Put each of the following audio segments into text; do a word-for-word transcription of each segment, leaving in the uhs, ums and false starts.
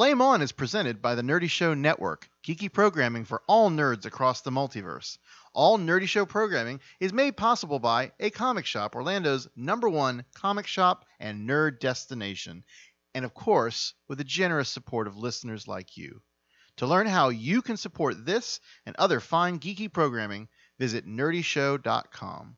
Flame On is presented by the Nerdy Show Network, geeky programming for all nerds across the multiverse. All Nerdy Show programming is made possible by A Comic Shop, Orlando's number one comic shop and nerd destination, and of course, with the generous support of listeners like you. To learn how you can support this and other fine geeky programming, visit nerdy show dot com.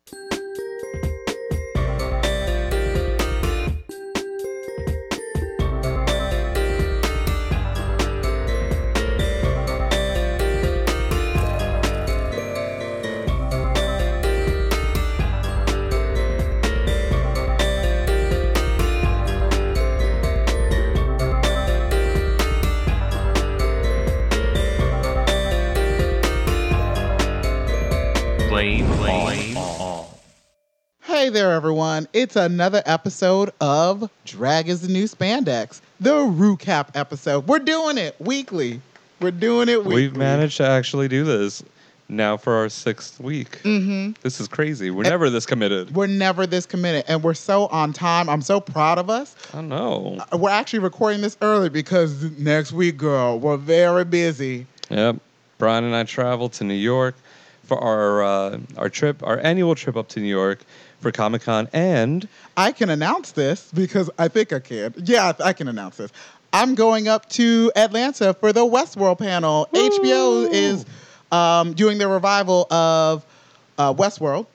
Hey there, everyone. It's another episode of Drag is the New Spandex, the recap episode. We're doing it weekly. We're doing it weekly. We've managed to actually do this now for our sixth week. Mm-hmm. This is crazy. We're and never this committed. We're never this committed, and we're so on time. I'm so proud of us. I know. We're actually recording this early because next week, girl, we're very busy. Yep. Brian and I traveled to New York for our uh, our trip, our annual trip up to New York for Comic-Con, and I can announce this because I think I can. Yeah, I can announce this. I'm going up to Atlanta for the Westworld panel. Ooh. H B O is um, doing their revival of uh, Westworld,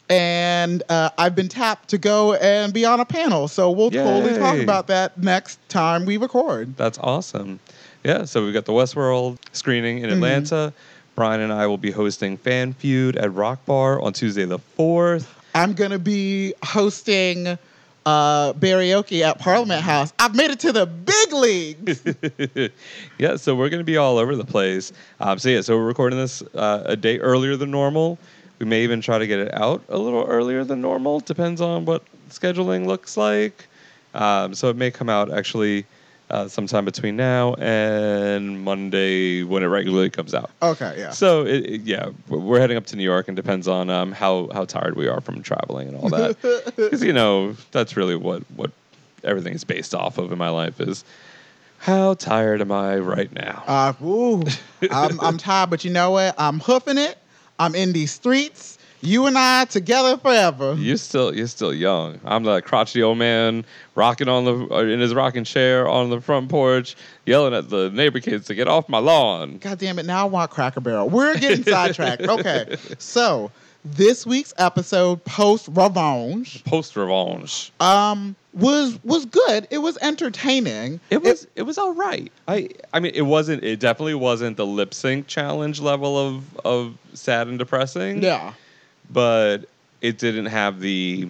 and uh, I've been tapped to go and be on a panel. So we'll Yay. totally talk about that next time we record. That's awesome. Yeah, so we've got the Westworld screening in Atlanta. Mm-hmm. Brian and I will be hosting Fan Feud at Rock Bar on Tuesday the fourth. I'm going to be hosting uh, karaoke at Parliament House. I've made it to the big leagues. Yeah, so we're going to be all over the place. Um, so, yeah, so we're recording this uh, a day earlier than normal. We may even try to get it out a little earlier than normal. Depends on what scheduling looks like. Um, so it may come out actually uh, sometime between now and Monday when it regularly comes out. Okay, yeah. So, it, it, yeah, we're heading up to New York, and depends on um, how, how tired we are from traveling and all that. Because, you know, that's really what, what everything is based off of in my life is how tired am I right now? Uh, ooh, I'm, I'm tired, but you know what? I'm hoofing it. I'm in these streets. You and I together forever. You're still you're still young. I'm the crotchety old man rocking on the uh, in his rocking chair on the front porch, yelling at the neighbor kids to get off my lawn. God damn it! Now I want Cracker Barrel. We're getting sidetracked. Okay, so this week's episode, post revenge, post revenge, um, was was good. It was entertaining. It was it, it was all right. I I mean, it wasn't. It definitely wasn't the lip sync challenge level of of sad and depressing. Yeah. But it didn't have the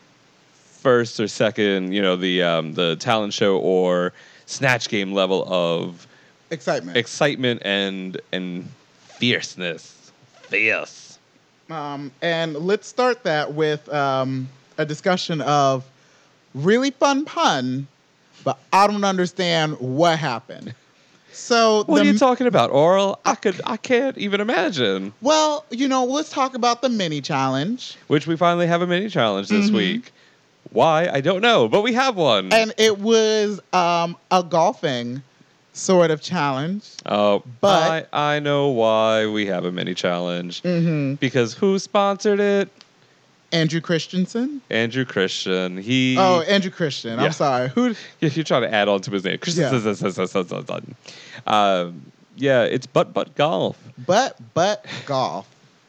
first or second, you know, the um, the talent show or Snatch Game level of excitement, excitement and and fierceness, fierce. Um, and let's start that with um, a discussion of really fun pun, but I don't understand what happened. So what the, are you talking about, Oral? I could, I can't even imagine. Well, you know, let's talk about the mini challenge, which we finally have a mini challenge this mm-hmm. week. Why? I don't know, but we have one, and it was um, a golfing sort of challenge. Oh, but I, I know why we have a mini challenge mm-hmm. because who sponsored it? Andrew Christensen. Andrew Christian. He. Oh, Andrew Christian. Yeah. I'm sorry. Who? If you're trying to add on to his name, Christian. Yeah. Um, yeah, it's Butt Butt Golf. Butt Butt Golf.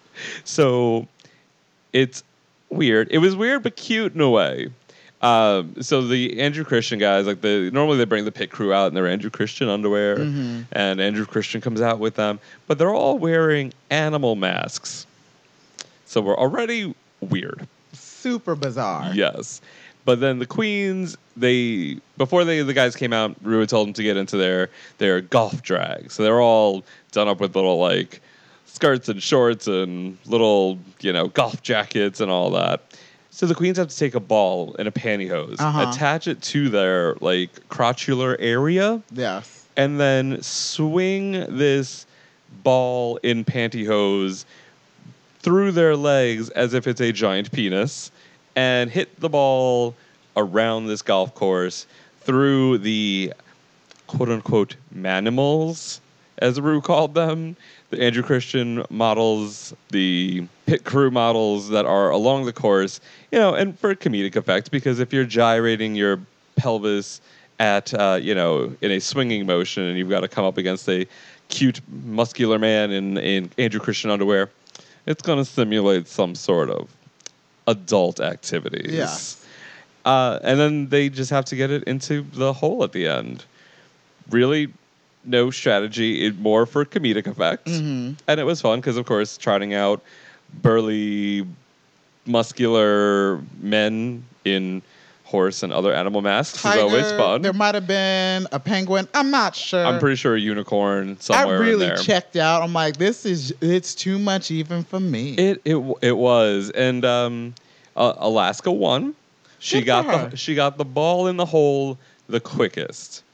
So, it's weird. It was weird but cute in a way. Um, so the Andrew Christian guys, like the normally they bring the pit crew out in their Andrew Christian underwear, mm-hmm. and Andrew Christian comes out with them, but they're all wearing animal masks. So we're already weird. Super bizarre. Yes. But then the queens, they before they the guys came out, Rua told them to get into their their golf drag. So they're all done up with little like skirts and shorts and little, you know, golf jackets and all that. So the queens have to take a ball and a pantyhose, uh-huh. attach it to their like crotchular area. Yes. And then swing this ball in pantyhose through their legs as if it's a giant penis and hit the ball around this golf course through the quote unquote manimals, as Rue called them. The Andrew Christian models, the pit crew models that are along the course, you know, and for comedic effect, because if you're gyrating your pelvis at, uh, you know, in a swinging motion and you've got to come up against a cute, muscular man in, in Andrew Christian underwear, it's going to simulate some sort of adult activities. Yes. Uh, and then they just have to get it into the hole at the end. Really, no strategy, it more for comedic effect. Mm-hmm. And it was fun because, of course, trotting out burly, muscular men in horse and other animal masks Tiger, is always fun. There might have been a penguin. I'm not sure. I'm pretty sure a unicorn somewhere I really in there. checked out. I'm like, this is it's too much even for me. It it w- it was, and um, uh, Alaska won. She Good got for her. the she got the ball in the hole the quickest,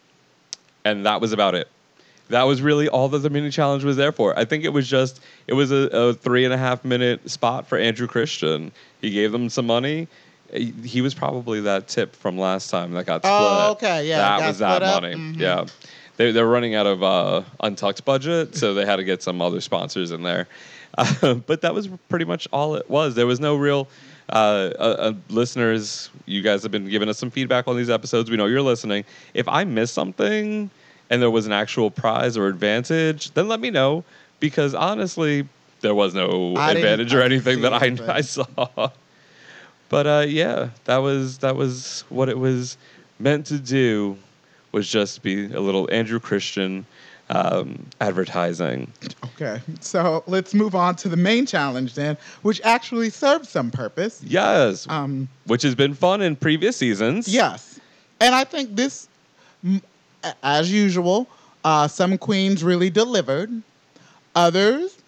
and that was about it. That was really all that the mini challenge was there for. I think it was just it was a, a three and a half minute spot for Andrew Christian. He gave them some money. He he was probably that tip from last time that got split. Oh, okay, yeah, that got was that split up. money. Mhm. Yeah, they they're running out of uh, Untucked budget, so they had to get some other sponsors in there. Uh, but that was pretty much all it was. There was no real. Uh, uh, uh, listeners, you guys have been giving us some feedback on these episodes. We know you're listening. If I missed something and there was an actual prize or advantage, then let me know, because honestly, there was no I didn't- advantage or I didn't anything see that I, anything. I saw. But uh, yeah, that was that was what it was meant to do, was just be a little Andrew Christian um, advertising. Okay, so let's move on to the main challenge then, which actually serves some purpose. Yes, Um, which has been fun in previous seasons. yes, and I think this, m- a- as usual, uh, some queens really delivered. Others,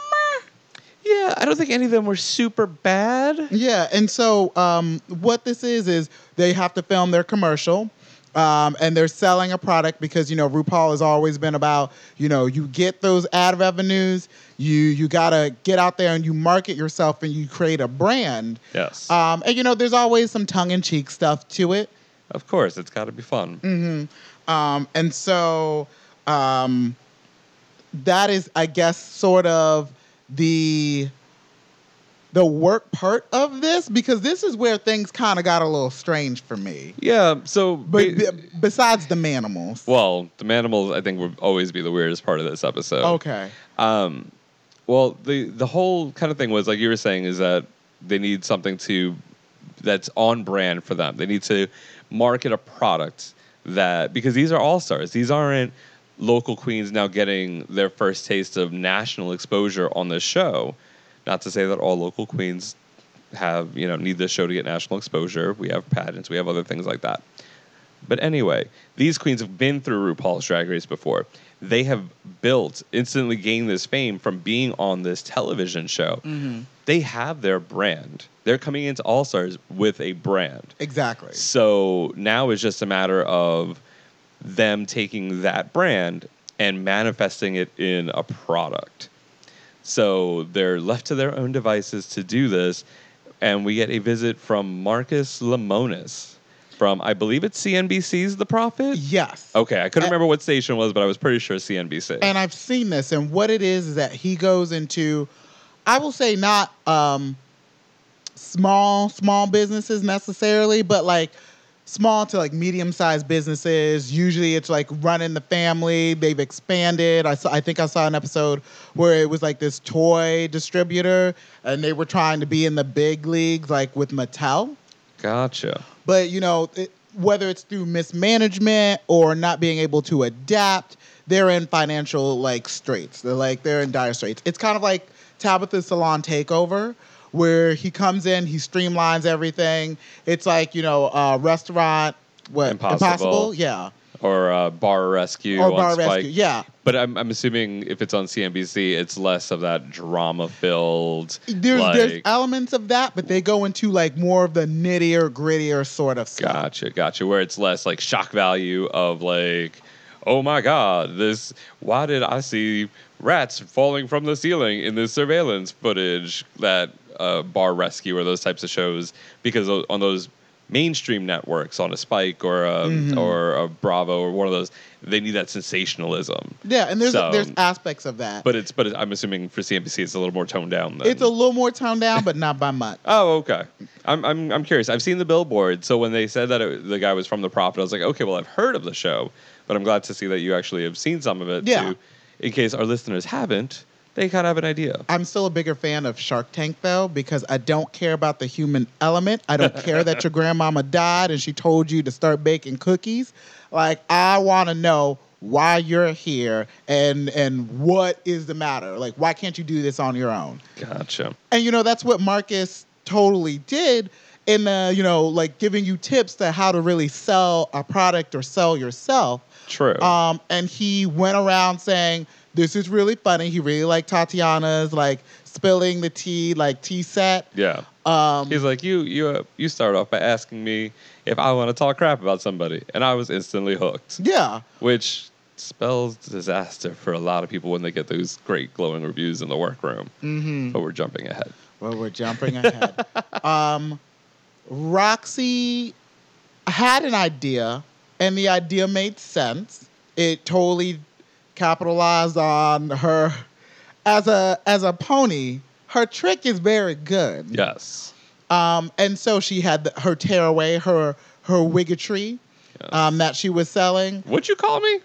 Yeah, I don't think any of them were super bad. yeah. And so um, what this is is they have to film their commercial. Um, and they're selling a product because, you know, RuPaul has always been about, you know, you get those ad revenues, you you got to get out there and you market yourself and you create a brand. Yes. Um, and, you know, there's always some tongue-in-cheek stuff to it. Of course, it's got to be fun. Mm-hmm. Um, and so um, that is, I guess, sort of the the work part of this, because this is where things kind of got a little strange for me. Yeah, so... But ba- b- besides the manimals. well, the Manimals, I think, would always be the weirdest part of this episode. Okay. Um, well, the the whole kind of thing was, like you were saying, is that they need something to that's on brand for them. They need to market a product that, because these are all-stars. These aren't local queens now getting their first taste of national exposure on this show. Not to say that all local queens have, you know, need this show to get national exposure. We have pageants, we have other things like that. But anyway, these queens have been through RuPaul's Drag Race before. They have built, instantly gained this fame from being on this television show. Mm-hmm. They have their brand. They're coming into All Stars with a brand. Exactly. So now it's just a matter of them taking that brand and manifesting it in a product. So they're left to their own devices to do this. And we get a visit from Marcus Lemonis from, I believe it's C N B C's The Prophet? Yes. Okay, I couldn't And- remember what station it was, but I was pretty sure C N B C. And I've seen this, and what it is is that he goes into, I will say, not um, small, small businesses necessarily, but like small to like medium-sized businesses. Usually it's like running the family. They've expanded. I saw, I think I saw an episode where it was like this toy distributor, and they were trying to be in the big leagues, like with Mattel. Gotcha. But, you know, it, whether it's through mismanagement or not being able to adapt, they're in financial, like, straits. They're, like, they're in dire straits. It's kind of like Tabitha's Salon Takeover, where he comes in, he streamlines everything. It's like, you know, uh, restaurant, what? Impossible. Yeah. Or uh, Bar Rescue Or on Bar Spike. Rescue. Yeah. But I'm, I'm assuming if it's on C N B C, it's less of that drama-filled, There's, like... there's elements of that, but they go into, like, more of the nittier, grittier sort of stuff. Gotcha, gotcha. Where it's less like shock value of like, oh my God, this, why did I see rats falling from the ceiling in this surveillance footage that uh, Bar Rescue or those types of shows? Because o- on those mainstream networks on a Spike or a, Mhm. or a Bravo or one of those. They need that sensationalism. Yeah, and there's So- there's aspects of that. But it's but it's, I'm assuming for C N B C it's a little more toned down. Than, It's a little more toned down, but not by much. Oh, okay. I'm I'm I'm curious. I've seen the billboard, so when they said that it, the guy was from The Prophet, I was like, okay, well, I've heard of the show, but I'm glad to see that you actually have seen some of it. Yeah. Too. In case our listeners haven't, they kind of have an idea. I'm still a bigger fan of Shark Tank, though, because I don't care about the human element. I don't care that your grandmama died and she told you to start baking cookies. Like, I want to know why you're here and and what is the matter. Like, why can't you do this on your own? Gotcha. And, you know, that's what Marcus totally did in, uh, you know, like giving you tips to how to really sell a product or sell yourself. True. Um, and he went around saying, this is really funny. He really liked Tatiana's, like, spilling the tea, like, tea set. yeah. Um, He's like, you you uh, you start off by asking me if I want to talk crap about somebody, and I was instantly hooked. yeah. Which spells disaster for a lot of people when they get those great glowing reviews in the workroom. Mm-hmm. But we're jumping ahead. Well, we're jumping ahead. um, Roxy had an idea, and the idea made sense. It totally capitalized on her as a as a pony. Her trick is very good. Yes. Um, and so she had the, her tearaway, her her wiggetry Yes. um, that she was selling. What'd you call me?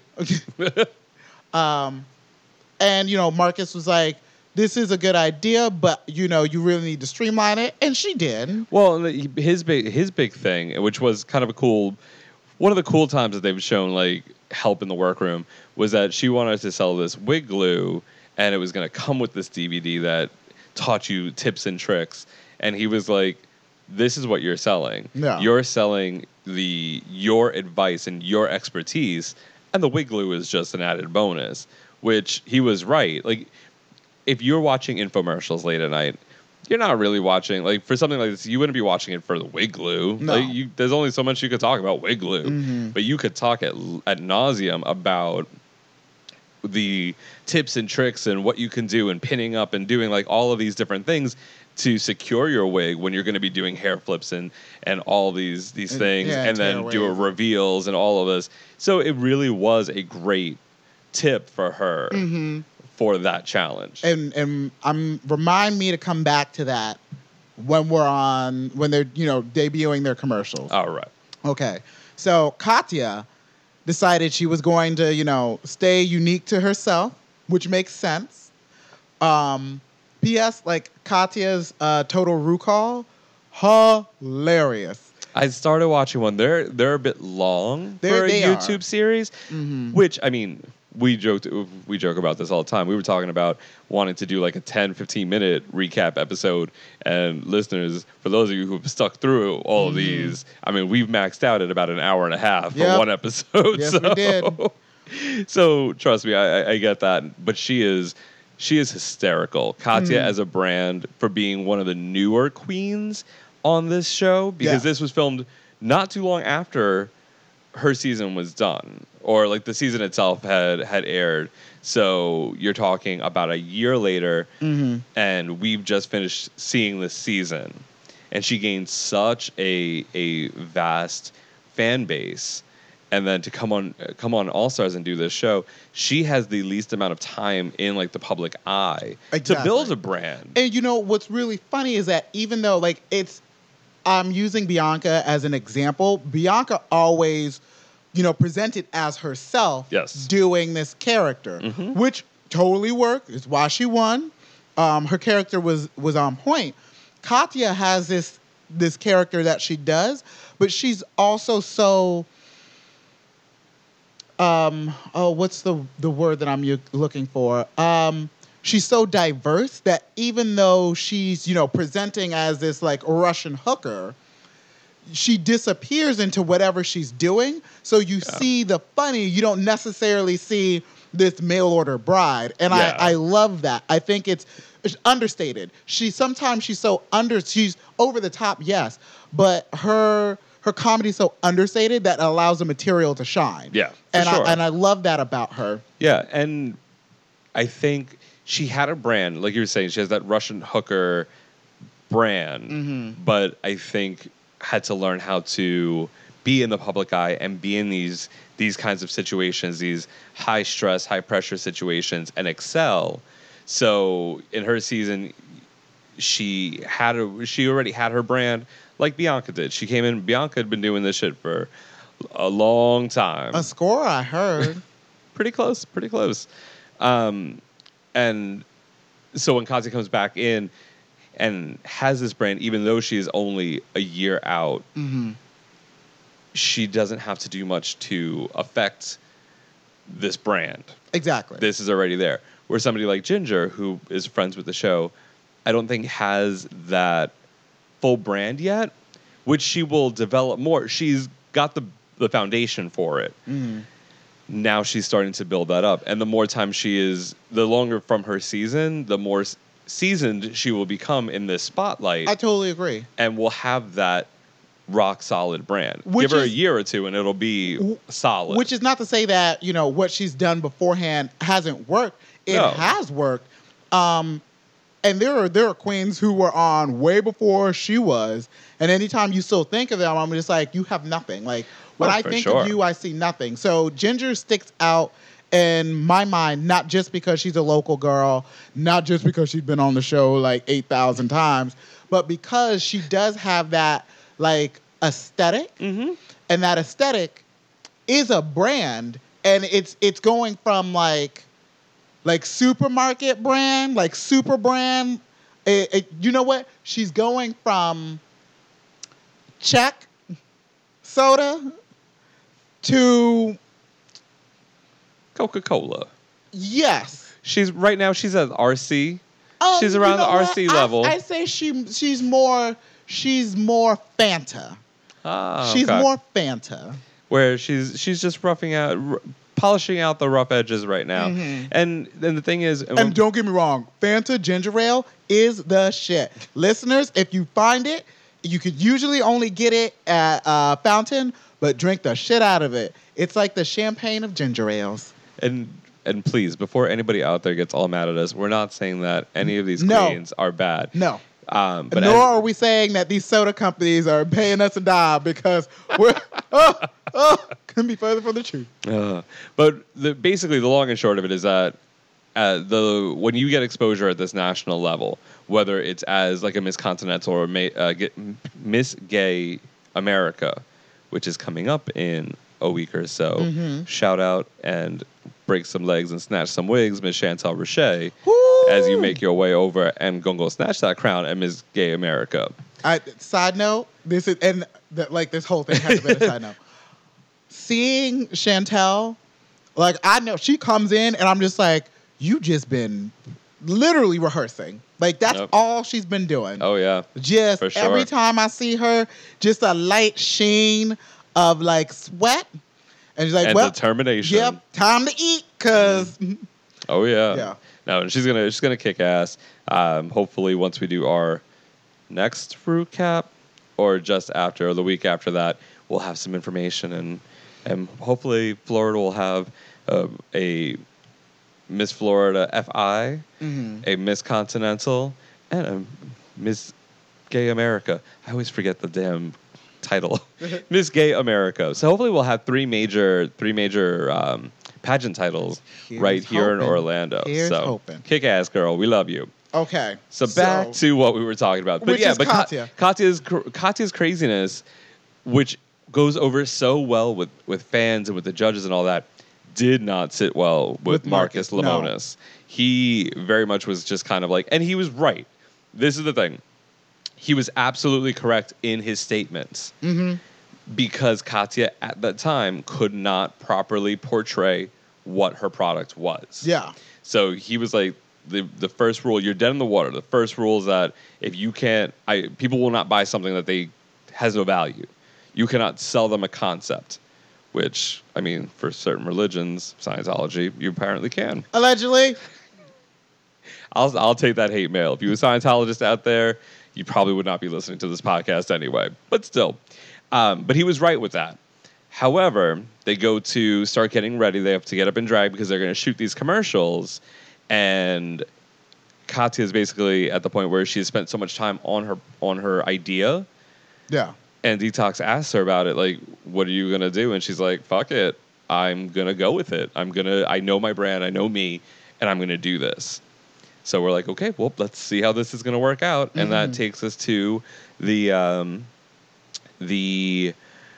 Um, and, you know, Marcus was like, this is a good idea, but, you know, you really need to streamline it. And she did. Well, the- his big his big thing, which was kind of a cool, one of the cool times that they've shown like help in the workroom, was that she wanted to sell this wig glue, and it was going to come with this D V D that taught you tips and tricks. And he was like, "This is what you're selling. Yeah. You're selling the your advice and your expertise, and the wig glue is just an added bonus." Which he was right. Like, if you're watching infomercials late at night, you're not really watching, like, for something like this, you wouldn't be watching it for the wig glue. No. Like, you, there's only so much you could talk about wig glue. Mhm. But you could talk at, at nauseum about the tips and tricks and what you can do and pinning up and doing, like, all of these different things to secure your wig when you're going to be doing hair flips and, and all these, these And- things, yeah, and then do a tearaways. reveals and all of this. So it really was a great tip for her Mm-hmm. for that challenge. And and um, remind me to come back to that when we're on when they're you know debuting their commercials. All right. Okay, so Katya decided she was going to you know stay unique to herself, which makes sense. Um, P S Like Katya's uh, Total Recall, hilarious. I started watching one. They're they're a bit long They're- for a they are. YouTube series, Mhm. which, I mean, we joked we joke about this all the time. We were talking about wanting to do like a ten, fifteen minute recap episode, and listeners, for those of you who've stuck through all of these, I mean, we've maxed out at about an hour and a half for Yep. one episode. Yes, so, we did. So trust me, I, I- I get that. But she is she is hysterical. Katya Mm. as a brand for being one of the newer queens on this show, because Yeah. this was filmed not too long after her season was done, or like the season itself had had aired. So you're talking about a year later, Mhm. and we've just finished seeing this season, and she gained such a a vast fan base. And then to come on come on All Stars and do this show, she has the least amount of time in like the public eye to Exactly. build a brand. And you know what's really funny is that even though like it's I'm using Bianca as an example, Bianca always, you know, presented as herself Yes. doing this character, Mhm. which totally worked. It's why she won. Um, her character was was on point. Katya has this this character that she does, but she's also so um oh what's the the word that I'm u- looking for? Um she's so diverse that even though she's, you know, presenting as this like Russian hooker, she disappears into whatever she's doing. So you Yeah. see the funny, you don't necessarily see this mail order bride. And Yeah. I, I love that. I think it's, it's understated. She sometimes she's so under she's over the top, yes, but her her comedy is so understated that allows the material to shine. Yeah, for And sure. I and I love that about her. Yeah, and I think she had a brand, like you were saying, she has that Russian hooker brand. Mhm. But I think had to learn how to be in the public eye and be in these these kinds of situations, these high stress, high pressure situations, and excel. So in her season, she had a, she already had her brand like Bianca did. She came in. Bianca had been doing this shit for a long time. A score, I heard. Pretty close. Pretty close. Um, and so when Katya comes back in and has this brand, even though she is only a year out, Mm-hmm. she doesn't have to do much to affect this brand. Exactly. This is already there. Where somebody like Ginger, who is friends with the show, I don't think has that full brand yet, which she will develop more. She's got the the foundation for it. Mm-hmm. Now she's starting to build that up. And the more time she is, the longer from her season, the more s- seasoned she will become in this spotlight. I totally agree. And will have that rock solid brand. Which Give her is- a year or two and it'll be solid. Which is not to say that, you know, what she's done beforehand hasn't worked. It No. has worked. Um, and there are there are queens who were on way before she was. And anytime you still think of them, I'm just like, you have nothing. Like, when Oh, I for think sure. of you, I see nothing. So Ginger sticks out in my mind, not just because she's a local girl, not just because she's been on the show like eight thousand times, but because she does have that, like, aesthetic. Mm-hmm. And that aesthetic is a brand, and it's it's going from like like supermarket brand, like super brand. It, it, you know what? She's going from Czech soda to Coca-Cola. yes. She's right now she's at R C. Um, She's you around the know R what? C I- level. I say she she's more she's more Fanta. Ah, She's okay. more Fanta. Where she's she's just roughing out, r- polishing out the rough edges right now. Mhm. And then the thing is, And don't get me wrong, Fanta ginger ale is the shit. Listeners, if you find it, you could usually only get it at uh, Fountain, but drink the shit out of it. It's like the champagne of ginger ales. and and please, before anybody out there gets all mad at us, we're not saying that any of these No. queens are bad. No. Um, but Nor as- are we saying that these soda companies are paying us a dime because we're, oh, oh, couldn't be further from the truth. Uh, but the, basically, the long and short of it is that uh, the when you get exposure at this national level, whether it's as like a Miss Continental or ma- uh, get, Miss Gay America, which is coming up in a week or so, Mhm. shout out and break some legs and snatch some wigs, Miss Chantel Roche, Woo! as you make your way over and go go snatch that crown at Miss Gay America. I, side note, this is and the, like this whole thing has to be a side note. Seeing Chantel, like I know she comes in and I'm just like, you just been literally rehearsing. Like that's Yep. all she's been doing. Oh yeah, Just for sure. every time I see her, just a light sheen of like sweat, and she's like, and well, determination. yep, time to eat, cause Oh yeah. Yeah. No, and she's gonna she's gonna kick ass. Um, hopefully, once we do our next fruit cap, or just after, or the week after that, we'll have some information, and and hopefully Florida will have uh, a Miss Florida F I, Mhm. a Miss Continental, and a Miss Gay America. I always forget the damn title, Miss Gay America. So hopefully we'll have three major three major um, pageant titles Here's right here in hoping. Orlando. Here's so hoping. kick ass, girl. We love you. okay. So back to what we were talking about. But Which yeah, is but Ka- Katya. Katya's cr- Katya's craziness, which goes over so well with, with fans and with the judges and all that, did not sit well with, With Marcus, Marcus, no. Lemonis. He very much was just kind of like, and he was right. This is the thing. He was absolutely correct in his statements Mm-hmm. because Katya at that time could not properly portray what her product was. Yeah. So he was like, the the first rule, you're dead in the water. The first rule is that if you can't, I people will not buy something that they has no value. You cannot sell them a concept, which I mean, for certain religions, Scientology, you apparently can. Allegedly. I'll I'll take that hate mail. If you were a Scientologist out there, you probably would not be listening to this podcast anyway. But still, um, but he was right with that. However, they go to start getting ready. They have to get up and drag because they're going to shoot these commercials. And Katya is basically at the point where she has spent so much time on her on her idea, Yeah. And Detox asks her about it, like, what are you going to do? And she's like, fuck it. I'm going to go with it. I'm going to, I know my brand, I know me, and I'm going to do this. So we're like, okay, well, let's see how this is going to work out. And mm-hmm. that takes us to the, um, the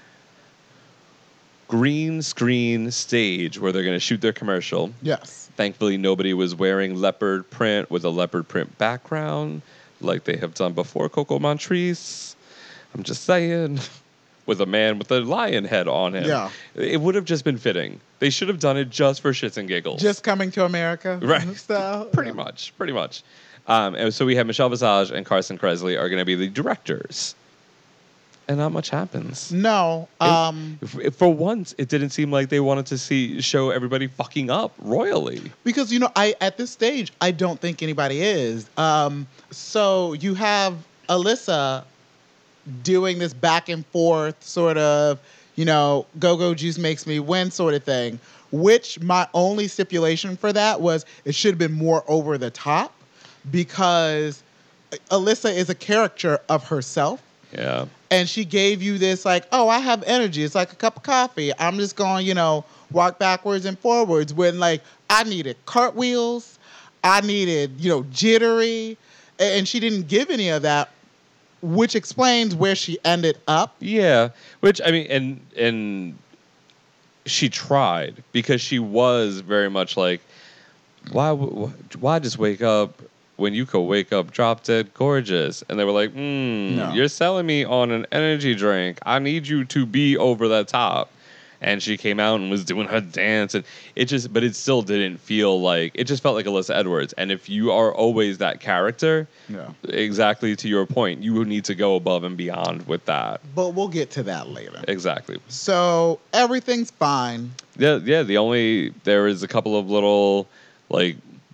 green screen stage where they're going to shoot their commercial. Yes. Thankfully, nobody was wearing leopard print with a leopard print background like they have done before Coco Montrese. I'm just saying. With a man with a lion head on him. Yeah. It would have just been fitting. They should have done it just for shits and giggles. Just Coming to America. Right. Style. Pretty yeah. much. Pretty much. Um, and so we have Michelle Visage and Carson Kressley are going to be the directors. And not much happens. No. Um, if, if for once, it didn't seem like they wanted to see show everybody fucking up royally. Because, you know, I at this stage, I don't think anybody is. Um, so you have Alyssa doing this back and forth sort of, you know, go-go juice makes me win sort of thing, which my only stipulation for that was it should have been more over the top because Alyssa is a caricature of herself. Yeah. And she gave you this like, oh, I have energy. It's like a cup of coffee. I'm just going, you know, walk backwards and forwards when like I needed cartwheels. I needed, you know, jittery. And she didn't give any of that. Which explains where she ended up. Yeah, which I mean, and and she tried because she was very much like, why why just wake up when you could wake up drop dead gorgeous? And they were like, hmm, no. You're selling me on an energy drink. I need you to be over the top. And she came out and was doing her dance, and it just, but it still didn't feel like, it just felt like Alyssa Edwards. And if you are always that character, yeah. exactly to your point, you need to go above and beyond with that. But we'll get to that later. Exactly. So everything's fine. Yeah, yeah. The only, there is a couple of little, like,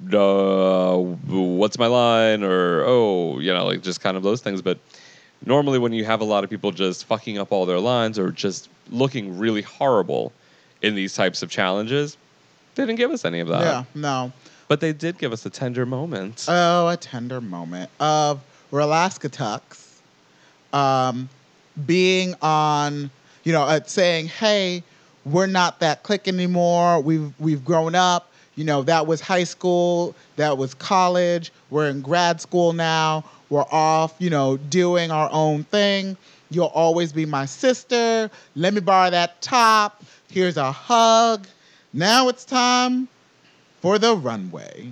uh, what's my line? Or, oh, you know, like just kind of those things. But normally when you have a lot of people just fucking up all their lines or just looking really horrible in these types of challenges, they didn't give us any of that. Yeah, no. But they did give us a tender moment. Oh, a tender moment of Ralaska Tux um, being on, you know, uh, saying, hey, we're not that clique anymore. We've, we've grown up. You know, that was high school. That was college. We're in grad school now. We're off, you know, doing our own thing. You'll always be my sister. Let me borrow that top. Here's a hug. Now it's time for the runway.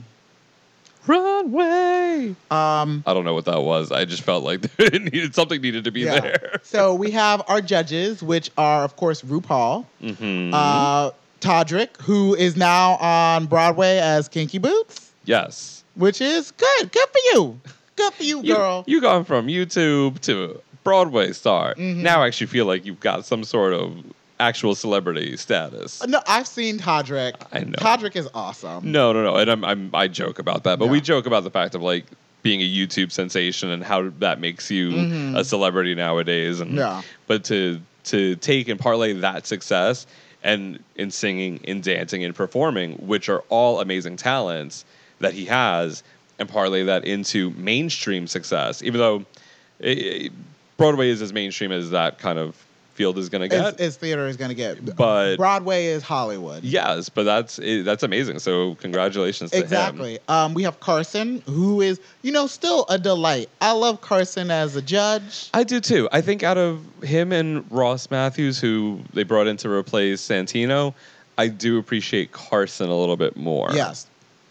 Runway. Um, I don't know what that was. I just felt like it needed something needed to be yeah. there. So we have our judges, which are, of course, RuPaul, mm-hmm. uh, Todrick, who is now on Broadway as Kinky Boots. Yes. Which is good. Good for you. Good for you, girl. You, you gone from YouTube to Broadway star. Mm-hmm. Now I actually feel like you've got some sort of actual celebrity status. No, I've seen Todrick. I know. Todrick is awesome. No, no, no. And I'm, I'm, I joke about that, but yeah. we joke about the fact of like being a YouTube sensation and how that makes you mm-hmm. a celebrity nowadays. And yeah. But to to take and parlay that success and in singing, in dancing, in performing, which are all amazing talents that he has, and parlay that into mainstream success, even though it, it, Broadway is as mainstream as that kind of field is going to get. As, as theater is going to get. But Broadway is Hollywood. Yes, but that's it, that's amazing. So congratulations to exactly. him. Exactly. Um, we have Carson, who is, you know, still a delight. I love Carson as a judge. I do too. I think out of him and Ross Matthews, who they brought in to replace Santino, I do appreciate Carson a little bit more. Yes.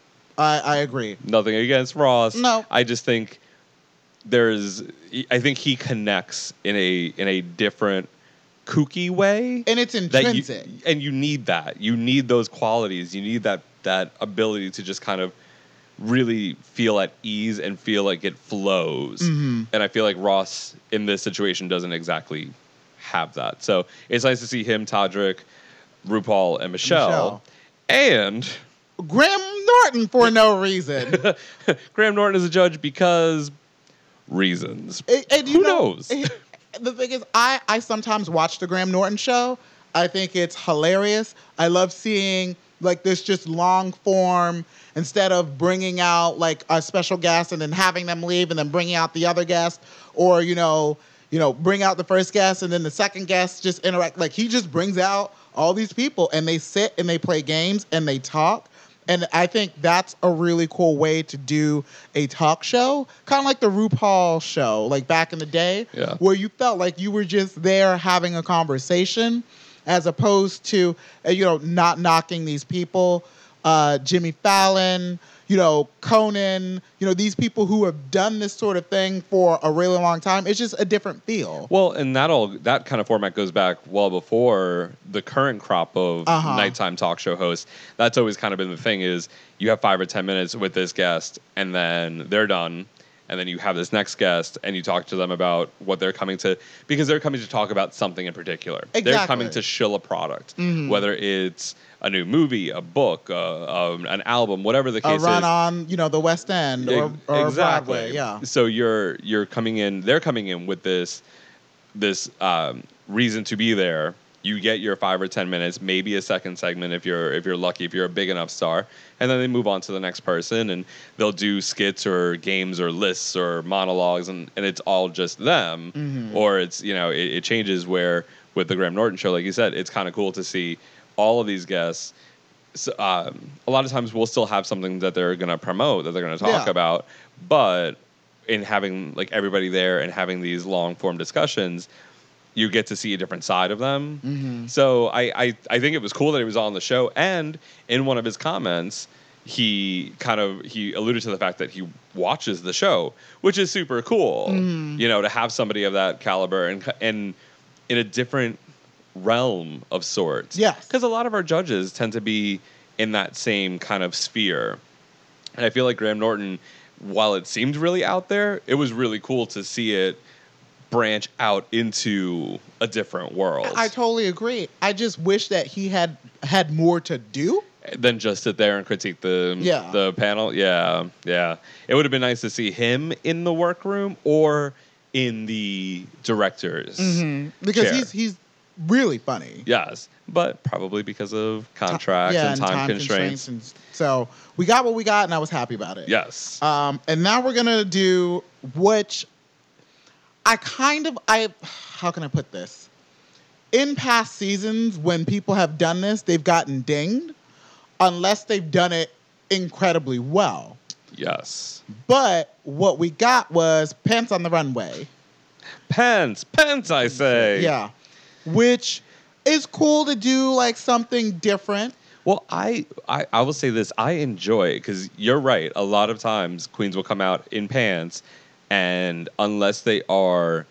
I, I agree. Nothing against Ross. No. I just think there's, I think he connects in a in a different kooky way. And it's intrinsic. You, and you need that. You need those qualities. You need that that ability to just kind of really feel at ease and feel like it flows. Mm-hmm. And I feel like Ross in this situation doesn't exactly have that. So it's nice to see him, Todrick, RuPaul, and Michelle. Michelle. And Graham Norton for no reason. Graham Norton is a judge because reasons. And, and you Who know, knows? The thing is, I, I sometimes watch the Graham Norton show. I think it's hilarious. I love seeing like this just long form instead of bringing out like a special guest and then having them leave and then bringing out the other guest, or you know, you know, bring out the first guest and then the second guest just interact. Like he just brings out all these people and they sit and they play games and they talk. And I think that's a really cool way to do a talk show, kind of like the RuPaul show, like back in the day, yeah. where you felt like you were just there having a conversation, as opposed to, uh, you know, not knocking these people, uh, Jimmy Fallon, you know, Conan, you know, these people who have done this sort of thing for a really long time. It's just a different feel. Well, and that all that kind of format goes back well before the current crop of Uh-huh. nighttime talk show hosts. That's always kind of been the thing is you have five or ten minutes with this guest and then they're done. And then you have this next guest and you talk to them about what they're coming to, because they're coming to talk about something in particular. Exactly. They're coming to shill a product, Mhm. whether it's a new movie, a book, uh, um, an album, whatever the A case run is. on, you know, the West End or, Ex- or exactly. Broadway. Yeah. So you're you're coming in. They're coming in with this this um, reason to be there. You get your five or ten minutes, maybe a second segment if you're if you're lucky, if you're a big enough star, and then they move on to the next person, and they'll do skits or games or lists or monologues, and, and it's all just them, Mhm. or it's you know it, it changes where with the Graham Norton show, like you said, it's kind of cool to see all of these guests. So, um, a lot of times we'll still have something that they're going to promote, that they're going to talk Yeah. about, but in having like everybody there and having these long form discussions, you get to see a different side of them. Mhm. So I, I, I think it was cool that he was on the show, and in one of his comments, he kind of he alluded to the fact that he watches the show, which is super cool. Mhm. You know, to have somebody of that caliber and and in a different realm of sorts. Yes. Because a lot of our judges tend to be in that same kind of sphere. And I feel like Graham Norton, while it seemed really out there, it was really cool to see it branch out into a different world I totally agree. I just wish that he had had more to do. than just sit there and critique the Yeah. the panel. Yeah, yeah. It would have been nice to see him in the workroom or in the director's. Because chair. he's he's really funny. Yes, but probably because of contracts Yeah, and time, constraints. and so we got what we got, and I was happy about it. Yes. Um, and now we're gonna do which I kind of I how can I put this? In past seasons, when people have done this, they've gotten dinged unless they've done it incredibly well. Yes. But what we got was Pants on the Runway. Pence, Pence, I say. Yeah. Which is cool to do like something different. Well, I, I, I will say this. I enjoy it because you're right. A lot of times queens will come out in pants, and unless they are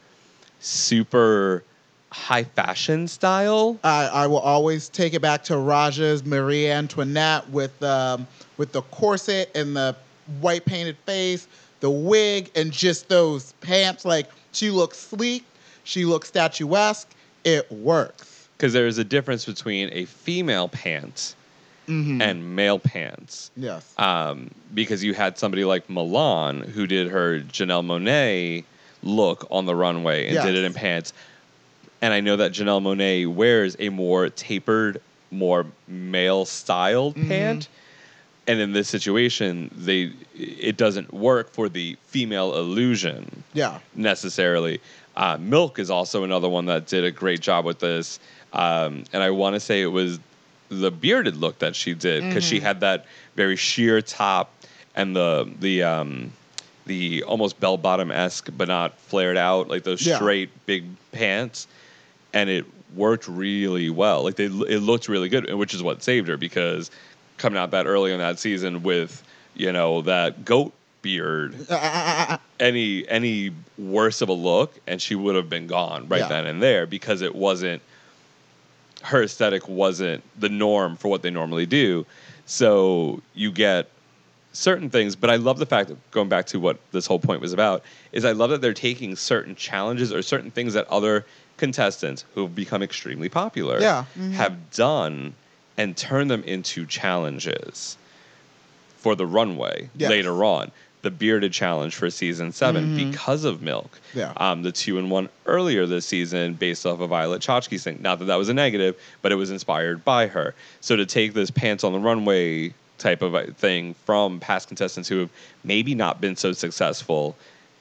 super high fashion style, I, I will always take it back to Raja's Marie Antoinette with um, with the corset and the white painted face, the wig, and just those pants. Like, she looks sleek, she looks statuesque. It works. because there is a difference between a female pant Mm-hmm. and male pants. Yes. Um, because you had somebody like Milan who did her Janelle Monáe look on the runway and Yes. did it in pants. And I know that Janelle Monáe wears a more tapered, more male-styled Mhm. pant. And in this situation, they it doesn't work for the female illusion Yeah. necessarily. Uh, Milk is also another one that did a great job with this. Um, and I want to say it was the bearded look that she did because she Mhm. had that very sheer top and the the um, the almost bell bottom esque but not flared out, like those Yeah. straight big pants, and it worked really well. Like they it looked really good, which is what saved her because coming out that early in that season with you know that goat beard, any any worse of a look, and she would have been gone right Yeah. then and there because it wasn't her aesthetic wasn't the norm for what they normally do. So you get certain things, but I love the fact that going back to what this whole point was about is I love that they're taking certain challenges or certain things that other contestants who have become extremely popular Yeah. Mhm. have done and turn them into challenges for the runway Yes. later on. The bearded challenge for season seven Mhm. because of Milk. Yeah. Um, the two and one earlier this season based off of Violet Chachki's thing. Not that that was a negative, but it was inspired by her. So to take this pants on the runway type of thing from past contestants who have maybe not been so successful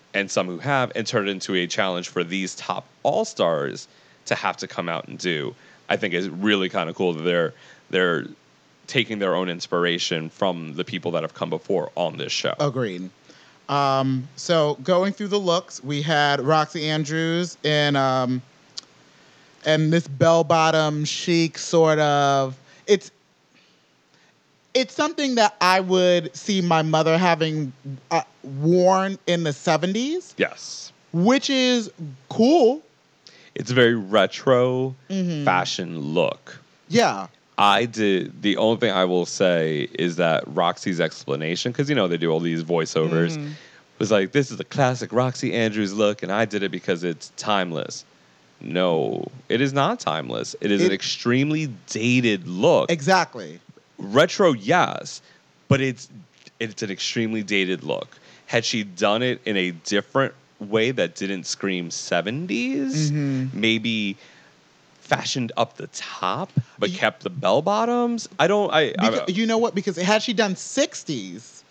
and some who have, and turn it into a challenge for these top all-stars to have to come out and do. I think is really kind of cool that they're they're taking their own inspiration from the people that have come before on this show. Agreed. Um, so going through the looks, we had Roxy Andrews in um, and this bell-bottom chic sort of. It's it's something that I would see my mother having uh, worn in the seventies. Yes, which is cool. It's a very retro Mm-hmm. fashion look. Yeah. I did. The only thing I will say is that Roxy's explanation, because you know they do all these voiceovers, Mhm. was like, "This is a classic Roxy Andrews look, and I did it because it's timeless." No, it is not timeless. It is It- an extremely dated look. Exactly. Retro, yes, but it's it's an extremely dated look. Had she done it in a different way that didn't scream seventies, Mhm. maybe fashioned up the top but Y- kept the bell bottoms. I don't. I, I Because, you know what? Because had she done sixties,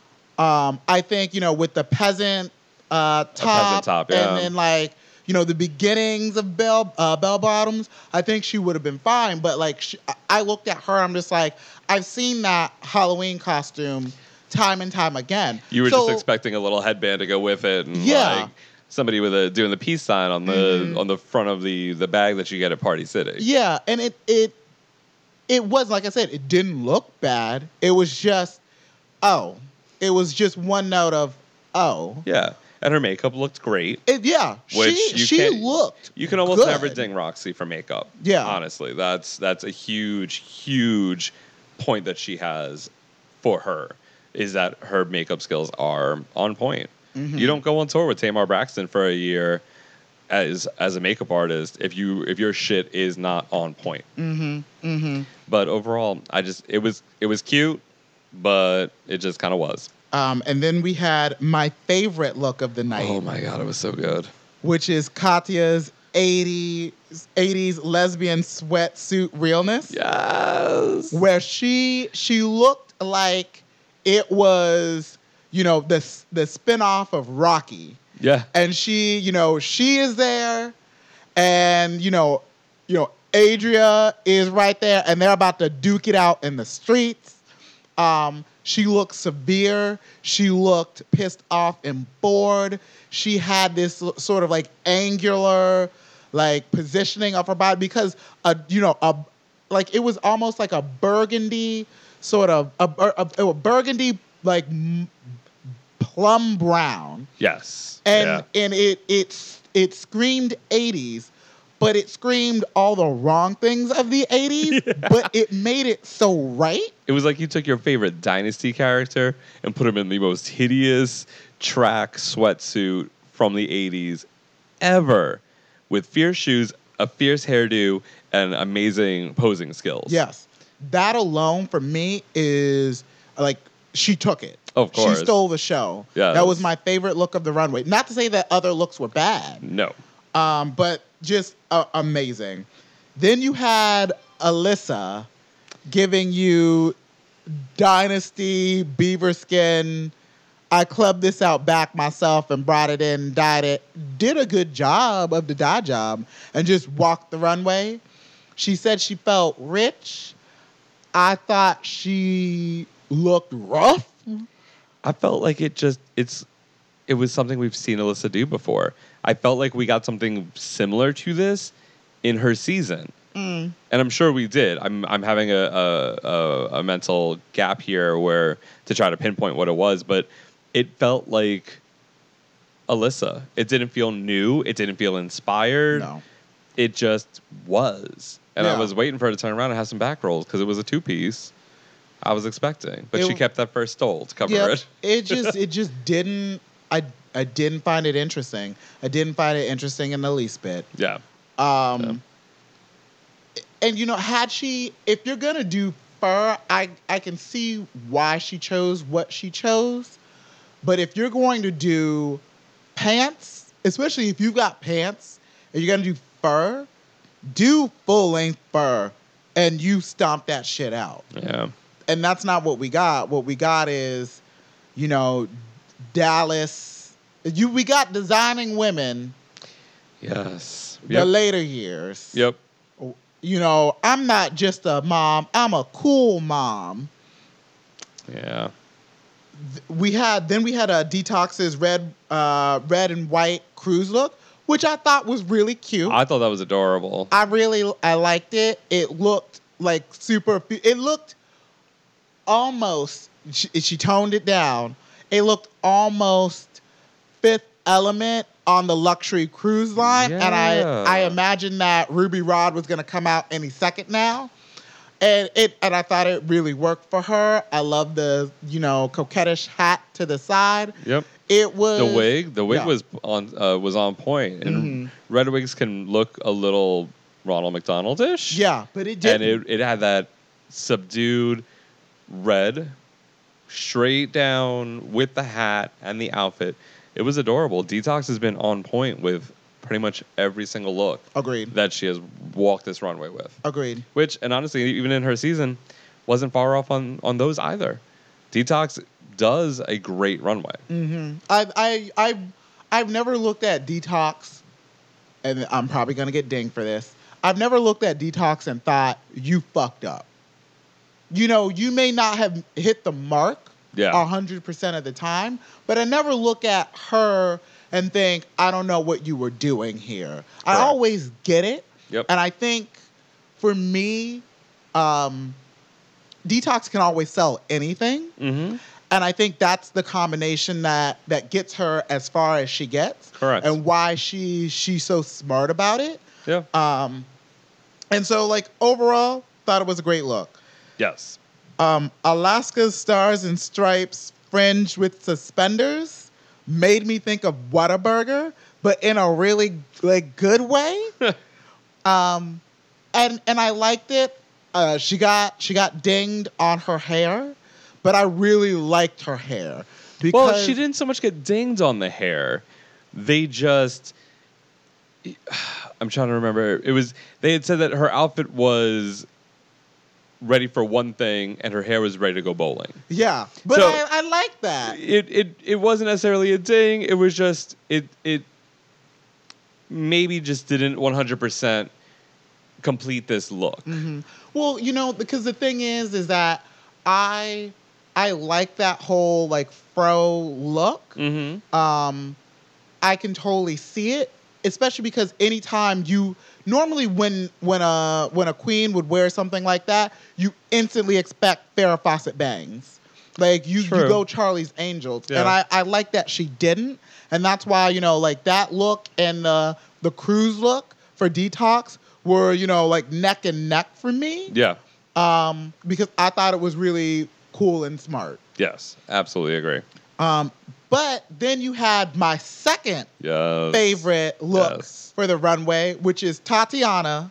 um, I think, you know, with the peasant uh, top, top, yeah. and then like, you know, the beginnings of bell uh, bell bottoms, I think she would have been fine. But like, she, I looked at her, I'm just like, I've seen that Halloween costume time and time again. you were So- just expecting a little headband to go with it, and Yeah. like somebody with a doing the peace sign on the Mhm. on the front of the the bag that you get at Party City. Yeah, and it it it was like I said, it didn't look bad. It was just oh, it was just one note of oh. Yeah, and her makeup looked great. It, yeah, Which she you she can't- looked. You can almost good. never ding Roxy for makeup. Yeah. honestly, that's that's a huge, huge point that she has for her is that her makeup skills are on point. Mhm. You don't go on tour with Tamar Braxton for a year as as a makeup artist if you if your shit is not on point. Mm-hmm. Mm-hmm. But overall, I just it was it was cute, but it just kind of was. Um, and then we had my favorite look of the night, Oh my god, it was so good. which is Katya's eighties, eighties lesbian sweatsuit realness. Yes. Where she she looked like it was, you know, the the spinoff of Rocky. Yeah. And she, you know, she is there, and you know, you know, Adria is right there, and they're about to duke it out in the streets. Um, she looked severe. She looked pissed off and bored. She had this l- sort of like angular, like positioning of her body because, a you know, a like it was almost like a burgundy sort of a, a, a burgundy like m- plum brown. Yes. And yeah. and it it it screamed eighties, but it screamed all the wrong things of the eighties, but it made it so right. It was like you took your favorite Dynasty character and put him in the most hideous track sweatsuit from the eighties ever, with fierce shoes, a fierce hairdo, and amazing posing skills. Yes. That alone for me is like she took it. Of course. She stole the show. Yes. That was my favorite look of the runway. Not to say that other looks were bad. No. Um, but just uh, amazing. Then you had Alyssa giving you Dynasty beaver skin. I clubbed this out back myself and brought it in, dyed it. Did a good job of the dye job and just walked the runway. She said she felt rich. I thought she looked rough. I felt like it just it's it was something we've seen Alyssa do before. I felt like we got something similar to this in her season. Mm. And I'm sure we did. I'm I'm having a, a, a, a mental gap here where to try to pinpoint what it was, but it felt like Alyssa. It didn't feel new. It didn't feel inspired. No. It just was. And I Yeah. was waiting for her to turn around and have some back rolls because it was a two piece. I was expecting, but It- she kept that first stole to cover Yep. it. it just it just didn't I I didn't find it interesting. I didn't find it interesting in the least bit. Yeah. Um and you know, had she if you're gonna do fur, I I can see why she chose what she chose. But if you're going to do pants, especially if you've got pants and you're gonna do fur, do full length fur and you stomp that shit out. Yeah. And that's not what we got. What we got is, you know, Dallas You we got designing women Yes. the Yep. later years. Yep. You know, I'm not just a mom. I'm a cool mom. Yeah. We had then we had a Detox's red, uh, red and white cruise look, which I thought was really cute. I thought that was adorable. I really I liked it. It looked like super. It looked almost. She, she toned it down. It looked almost Fifth Element on the luxury cruise line, and Yeah. I I imagined that Ruby Rod was going to come out any second now. And it and I thought it really worked for her. I love the, you know, coquettish hat to the side. Yep. It was The wig, the wig yeah. was on uh, was on point, and Mhm. red wigs can look a little Ronald McDonald-ish. Yeah, but it and didn't. it it had that subdued red, straight down with the hat and the outfit. It was adorable. Detox has been on point with pretty much every single look Agreed. that she has walked this runway with. Agreed. Which, and honestly, even in her season, wasn't far off on on those either. Detox does a great runway. Mm-hmm. I I I I've never looked at Detox, and I'm probably gonna get dinged for this. I've never looked at Detox and thought you fucked up. You know, you may not have hit the mark Yeah. a hundred percent of the time, but I never look at her and think, I don't know what you were doing here. I Correct. always get it. Yep. And I think for me, um, Detox can always sell anything. Mm-hmm. And I think that's the combination that, that gets her as far as she gets. Correct. And why she she's so smart about it. Yeah. Um, and so, like, overall, thought it was a great look. Yes. Um, Alaska's Stars and Stripes fringe with suspenders made me think of Whataburger, but in a really like good way. um, and and I liked it. Uh, she got she got dinged on her hair, but I really liked her hair because Well, she didn't so much get dinged on the hair. They just. I'm trying to remember. It was they had said that her outfit was ready for one thing and her hair was ready to go bowling. Yeah, but So- I, I like that. It it it wasn't necessarily a ding. It was just it it maybe just didn't one hundred percent complete this look. Mhm. Well, you know, because the thing is, is that I I like that whole like fro look. Mm-hmm. Um, I can totally see it, especially because anytime you normally when when a when a queen would wear something like that, you instantly expect Farrah Fawcett bangs. Like you, you True. go Charlie's Angels, Yeah. and I, I like that she didn't, and that's why you know like that look and the the cruise look for Detox were you know like neck and neck for me. Yeah. Um, because I thought it was really cool and smart. Yes. Absolutely agree. Um, but then you had my second Yes. favorite look Yes. for the runway, which is Tatiana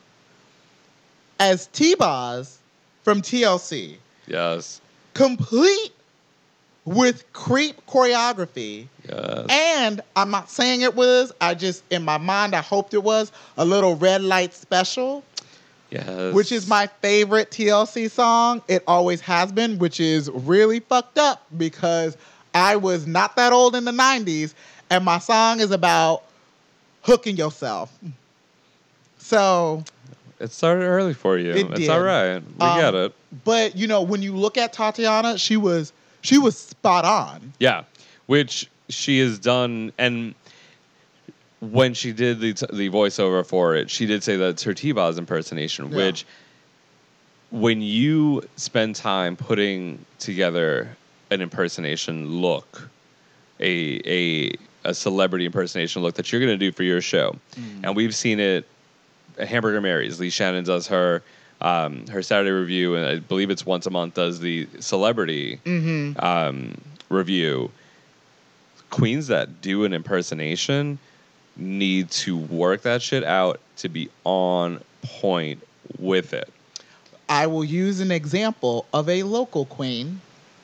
as T-Boz from T L C. Yes. Complete with creep choreography. Yes. And I'm not saying it was, I just, in my mind, I hoped it was a little red light special, Yes. which is my favorite T L C song. It always has been, which is really fucked up because I was not that old in the nineties, and my song is about hooking yourself. So, It started early for you. It it's did. all right. We Um, get it. but you know, when you look at Tatiana, she was she was spot on. Yeah, which she has done, and when she did the the voiceover for it, she did say that it's her T-Boz impersonation. Yeah. Which, when you spend time putting together an impersonation look, a a a celebrity impersonation look that you're going to do for your show, and we've seen it at Hamburger Mary's. Lee Shannon does her. Um, her Saturday review, and I believe it's once a month, does the celebrity Mm-hmm. um, review. Queens that do an impersonation need to work that shit out to be on point with it. I will use an example of a local queen,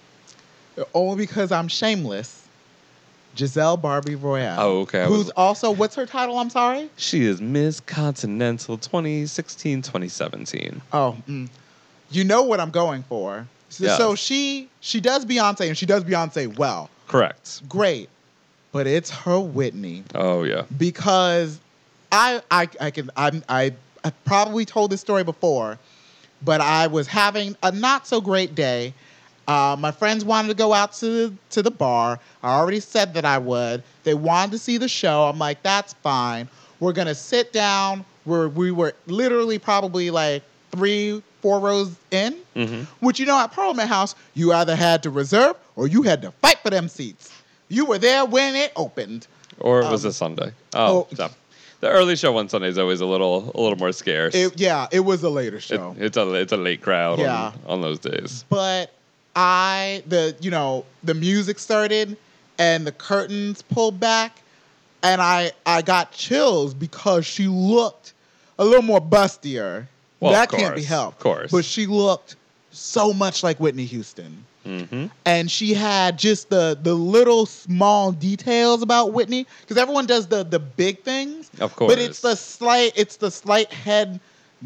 only because I'm shameless. Giselle Barbie Royale. Oh, okay. I Who's was- also, what's her title? I'm sorry? She is Miss Continental twenty sixteen twenty seventeen. Oh, mm. You know what I'm going for. So, Yes. so she she does Beyonce, and she does Beyonce well. Correct. Great. but it's her Whitney. Oh yeah. Because I I I can I I I probably told this story before, but I was having a not so great day. Uh, my friends wanted to go out to to the bar. I already said that I would. They wanted to see the show. I'm like, that's fine. We're gonna sit down. We're we were literally probably like three, four rows in. Mm-hmm. Which, you know, at Parliament House, you either had to reserve or you had to fight for them seats. You were there when it opened. Or it was Um, a Sunday. Oh, oh. so the early show on Sunday is always a little a little more scarce. It, yeah, it was a later It- show. it's a it's a late crowd Yeah. on, on those days. But I, the you know, the music started and the curtains pulled back, and I I got chills because she looked a little more bustier. Well, of that can't be course, helped. of course. But she looked so much like Whitney Houston. Mm-hmm. And she had just the the little small details about Whitney, because everyone does the the big things, Of course. but it's the slight it's the slight head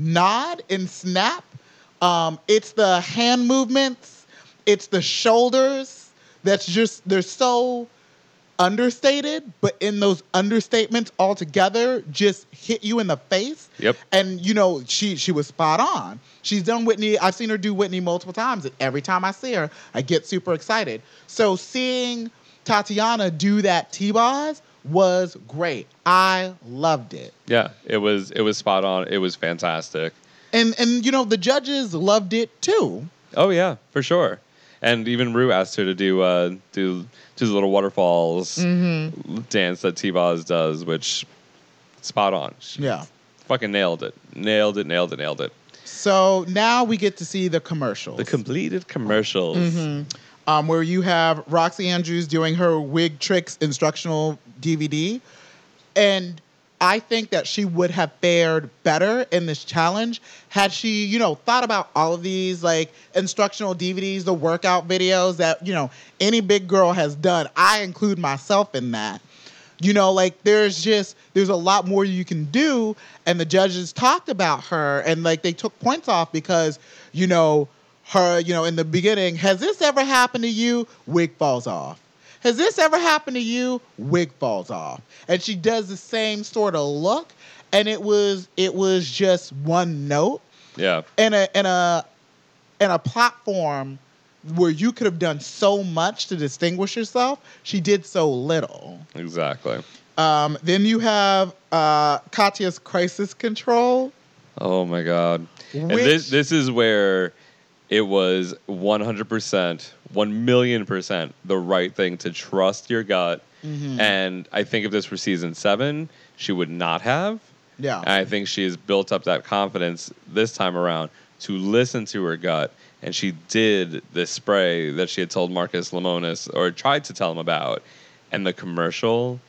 nod and snap. Um, it's the hand movements, it's the shoulders. That's just they're so understated, but in those understatements all together just hit you in the face. Yep. And you know, she she was spot on. She's done Whitney. I've seen her do Whitney multiple times, and every time I see her, I get super excited. So seeing Tatiana do that T-Boz was great. I loved it. Yeah, it was it was spot on. It was fantastic. And and you know, the judges loved it too. Oh yeah, for sure. And even Rue asked her to do uh, do do the little waterfalls Mm-hmm. dance that T-Boz does, which spot on. She Yeah. fucking nailed it, nailed it, nailed it, nailed it. So now we get to see the commercials. The completed commercials. Mhm. Um, where you have Roxy Andrews doing her wig tricks instructional D V D. And I think that she would have fared better in this challenge had she, you know, thought about all of these like instructional D V Ds, the workout videos that, you know, any big girl has done. I include myself in that. You know, like there's just there's a lot more you can do, and the judges talked about her, and like they took points off because, you know, her, you know, in the beginning, has this ever happened to you? Wig falls off. Has this ever happened to you? Wig falls off. And she does the same sort of look, and it was it was just one note Yeah. in a in a in a platform where you could have done so much to distinguish yourself. She did so little. Exactly. Um, then you have uh, Katya's crisis control. Oh my god. And Which- this this is where it was one hundred percent, one million percent the right thing to trust your gut. Mhm. And I think if this were season seven, she would not have. Yeah. And I think she has built up that confidence this time around to listen to her gut. And she did this spray that she had told Marcus Lemonis, or tried to tell him about. And the commercial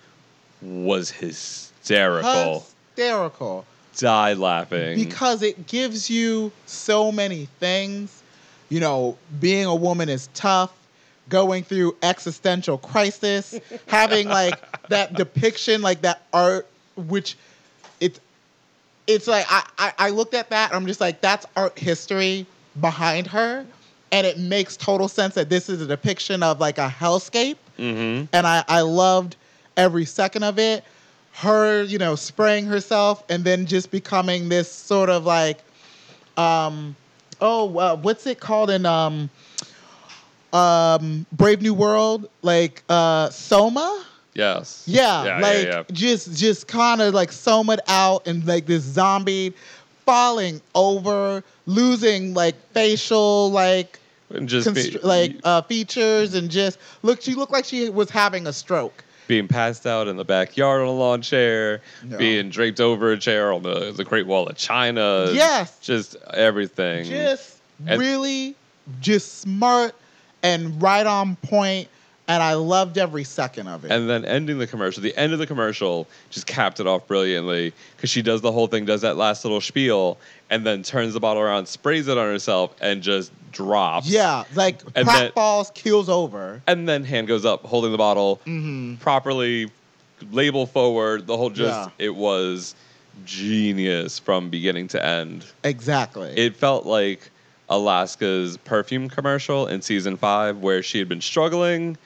was hysterical. Hysterical. Died laughing. Because it gives you so many things. You know, being a woman is tough. Going through existential crisis. Having like that depiction, like that art, which it's it's like I, I, I looked at that and I'm just like, that's art history behind her. And it makes total sense that this is a depiction of like a hellscape. Mm-hmm. And I, I loved every second of it. Her, you know, spraying herself and then just becoming this sort of like, um, oh, uh, what's it called in um, um, Brave New World? Like uh, Soma? Yes. Yeah, Yeah, like yeah, yeah. just just kind of like Soma'd out and like this zombie falling over, losing like facial like And just constr- be, like uh, features and just look. She looked like she was having a stroke. being passed out in the backyard on a lawn chair, No. being draped over a chair on the, the Great Wall of China. Yes. Just everything. Just And- really, just smart and right on point, and I loved every second of it. And then ending the commercial, the end of the commercial just capped it off brilliantly because she does the whole thing, does that last little spiel, and then turns the bottle around, sprays it on herself, and just drops. yeah, like And then- pratfalls, keels over. And then hand goes up, holding the bottle Mm-hmm. properly, label forward. The whole just, Yeah. it was genius from beginning to end. Exactly. It felt like Alaska's perfume commercial in season five, where she had been struggling,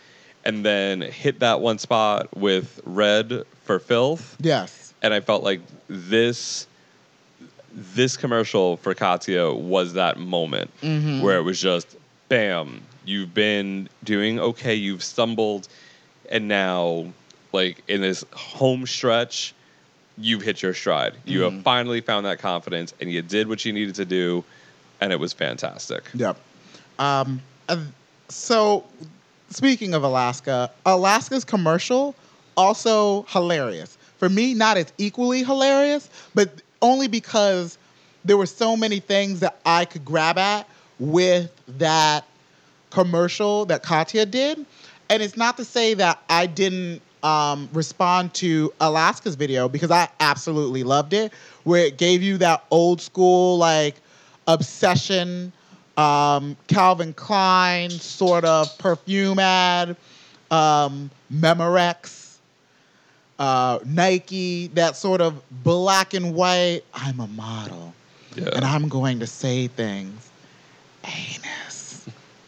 and then hit that one spot with red for filth. Yes. And I felt like this this commercial for Katya was that moment Mm-hmm. where it was just, bam, you've been doing okay, you've stumbled, and now, like, in this home stretch, you've hit your stride. You Mm-hmm. have finally found that confidence, and you did what you needed to do, and it was fantastic. Yep. Um, uh, so, speaking of Alaska, Alaska's commercial also hilarious. For me, not as equally hilarious, but only because there were so many things that I could grab at with that commercial that Katya did. And it's not to say that I didn't um, respond to Alaska's video, because I absolutely loved it, where it gave you that old school, like, obsession, um, Calvin Klein sort of perfume ad, um, Memorex, uh, Nike, that sort of black and white, I'm a model, Yeah. and I'm going to say things. Anus.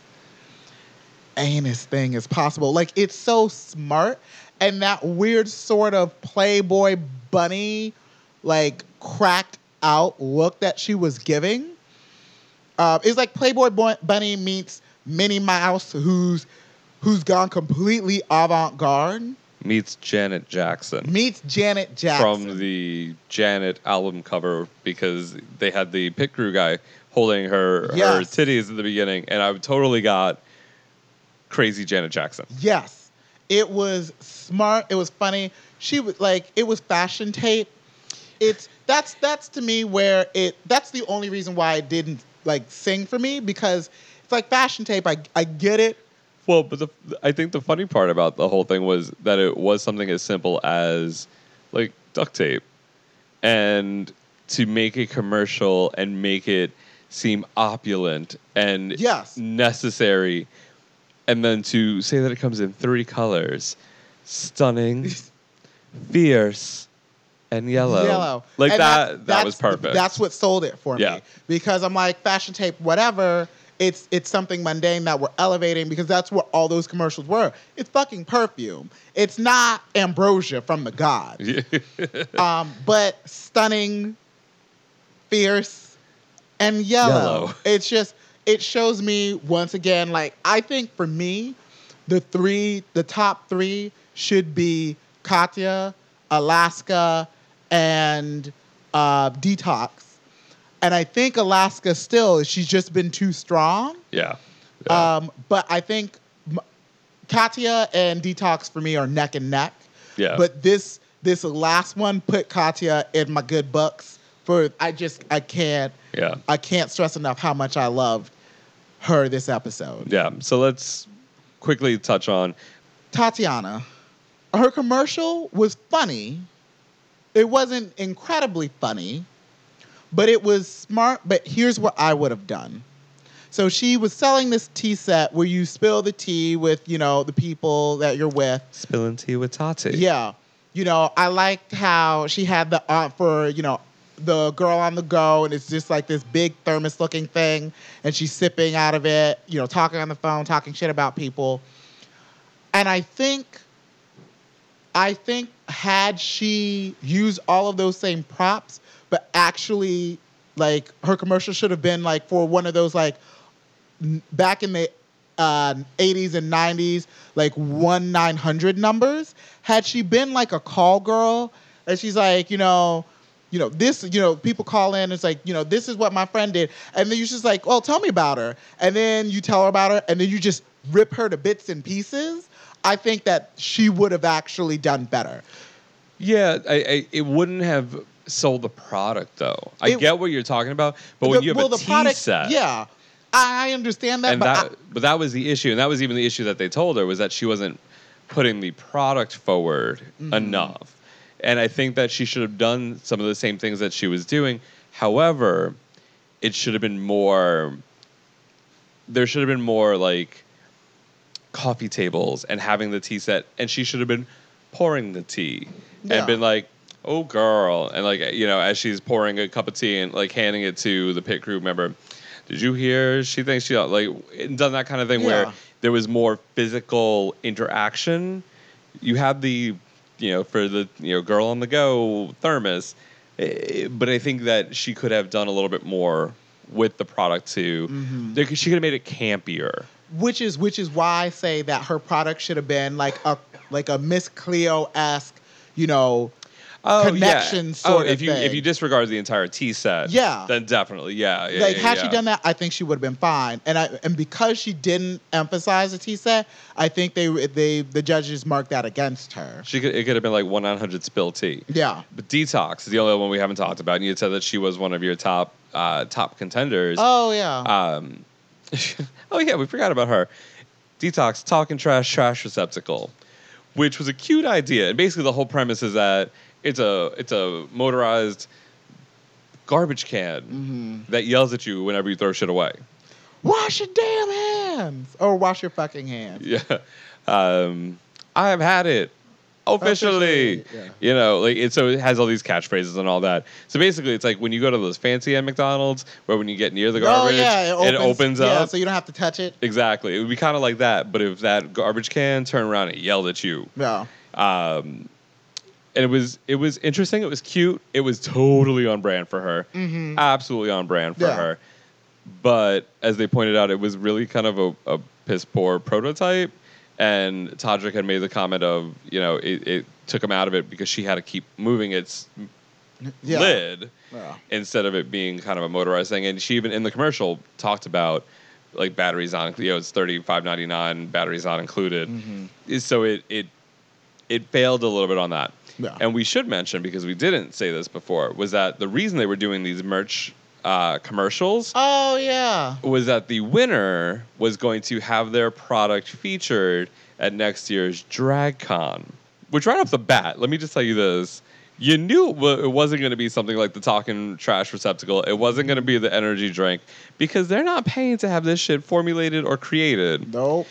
Anus thing is possible. Like, it's so smart, and that weird sort of Playboy bunny, like, cracked out look that she was giving. Uh, it's like Playboy Boy- Bunny meets Minnie Mouse, who's who's gone completely avant-garde, Meets Janet Jackson. meets Janet Jackson. From the Janet album cover, because they had the pit crew guy holding her, her Yes. titties at the beginning, and I totally got crazy Janet Jackson. Yes, it was smart. It was funny. She was like, it was fashion tape. It's that's that's to me where it. That's the only reason why it didn't like sing for me, because it's like fashion tape. I I get it. Well, but the, I think the funny part about the whole thing was that it was something as simple as like duct tape, and to make a commercial and make it seem opulent and Yes. necessary, and then to say that it comes in three colors: stunning, fierce, and yellow. Yellow. Like And that. that's- that was that's- perfect. That's what sold it for Yeah. me, because I'm like, fashion tape, whatever. It's it's something mundane that we're elevating, because that's what all those commercials were. It's fucking perfume. It's not ambrosia from the gods. um, but stunning, fierce, and yellow. Yellow. It's just, it shows me once again, like, I think for me, the three, the top three should be Katya, Alaska, and uh, Detox. And I think Alaska still, she's just been too strong. yeah. Yeah. Um, but I think m- Katya and Detox for me are neck and neck. Yeah. But this this last one put Katya in my good books. For I just I can't yeah. I can't stress enough how much I loved her this episode. Yeah. So let's quickly touch on. Tatiana, her commercial was funny. It wasn't incredibly funny, but it was smart. But here's what I would have done. So she was selling this tea set where you spill the tea with, you know, the people that you're with. Spilling tea with Tati. Yeah. You know, I liked how she had the, uh, for, you know, the girl on the go, and it's just like this big thermos looking thing, and she's sipping out of it, you know, talking on the phone, talking shit about people. And I think, I think had she used all of those same props, but actually, like, her commercial should have been like for one of those, like, n- back in the uh, eighties and nineties, like one nine hundred numbers. Had she been like a call girl, and she's like, you know, you know, this, you know, people call in, it's like, you know, this is what my friend did. And then you're just like, well, tell me about her. And then you tell her about her, and then you just rip her to bits and pieces. I think that she would have actually done better. Yeah, I, I, it wouldn't have sold the product though. I It- get what you're talking about, but when The- you have well, a the tea product, set, yeah, I I understand that, and but that, I- but that was the issue, and that was even the issue that they told her was that she wasn't putting the product forward Mm-hmm. enough, and I think that she should have done some of the same things that she was doing. However, it should have been more. There should have been more like coffee tables and having the tea set, and she should have been pouring the tea Yeah. and been like, "Oh, girl," and like, you know, as she's pouring a cup of tea and like handing it to the pit crew member, Did you hear? She thinks she like done that kind of thing where Yeah. there was more physical interaction. You had the, you know, for the you know girl on the go thermos, eh, but I think that she could have done a little bit more with the product too. Mm-hmm. There- She could have made it campier. Which is which is why I say that her product should have been like a like a Miss Cleo-esque, you know, connection yeah. sort oh, of if you thing. if you disregard the entire tea set, Yeah. then definitely, yeah, yeah. like yeah, had yeah. she done that, I think she would have been fine. And I and because she didn't emphasize the tea set, I think they they the judges marked that against her. she could it could have been like one nine hundred spill tea. Yeah. But Detox is the only one we haven't talked about. And you had said that she was one of your top uh, top contenders. Oh yeah. Um, oh yeah, we forgot about her. Detox Talking Trash Trash Receptacle, which was a cute idea. And basically, the whole premise is that it's a it's a motorized garbage can Mm-hmm. that yells at you whenever you throw shit away. Wash your damn hands, or wash your fucking hands. Yeah, um, I have had it. Officially, Officially, yeah. you know, like it. So it has all these catchphrases and all that. So basically, it's like when you go to those fancy at McDonald's, where when you get near the garbage, oh yeah, it opens, yeah, up. so you don't have to touch it. Exactly, it would be kind of like that. But if that garbage can turned around and yelled at you, Yeah. um, and it was it was interesting. It was cute. It was totally on brand for her. Mm-hmm. Absolutely on brand for Yeah. her. But as they pointed out, it was really kind of a, a piss poor prototype. And Todrick had made the comment of, you know, it, it took him out of it because she had to keep moving its Yeah. lid Yeah. instead of it being kind of a motorized thing. And she even in the commercial talked about like batteries on, you know, it's thirty-five ninety-nine, batteries not included. Mm-hmm. So it it it failed a little bit on that. Yeah. And we should mention, because we didn't say this before, was that the reason they were doing these merch uh, commercials Oh yeah. was that the winner was going to have their product featured at next year's DragCon. Which right off the bat, let me just tell you this. You knew it wa- it wasn't going to be something like the Talking Trash Receptacle. It wasn't going to be the energy drink because they're not paying to have this shit formulated or created. Nope.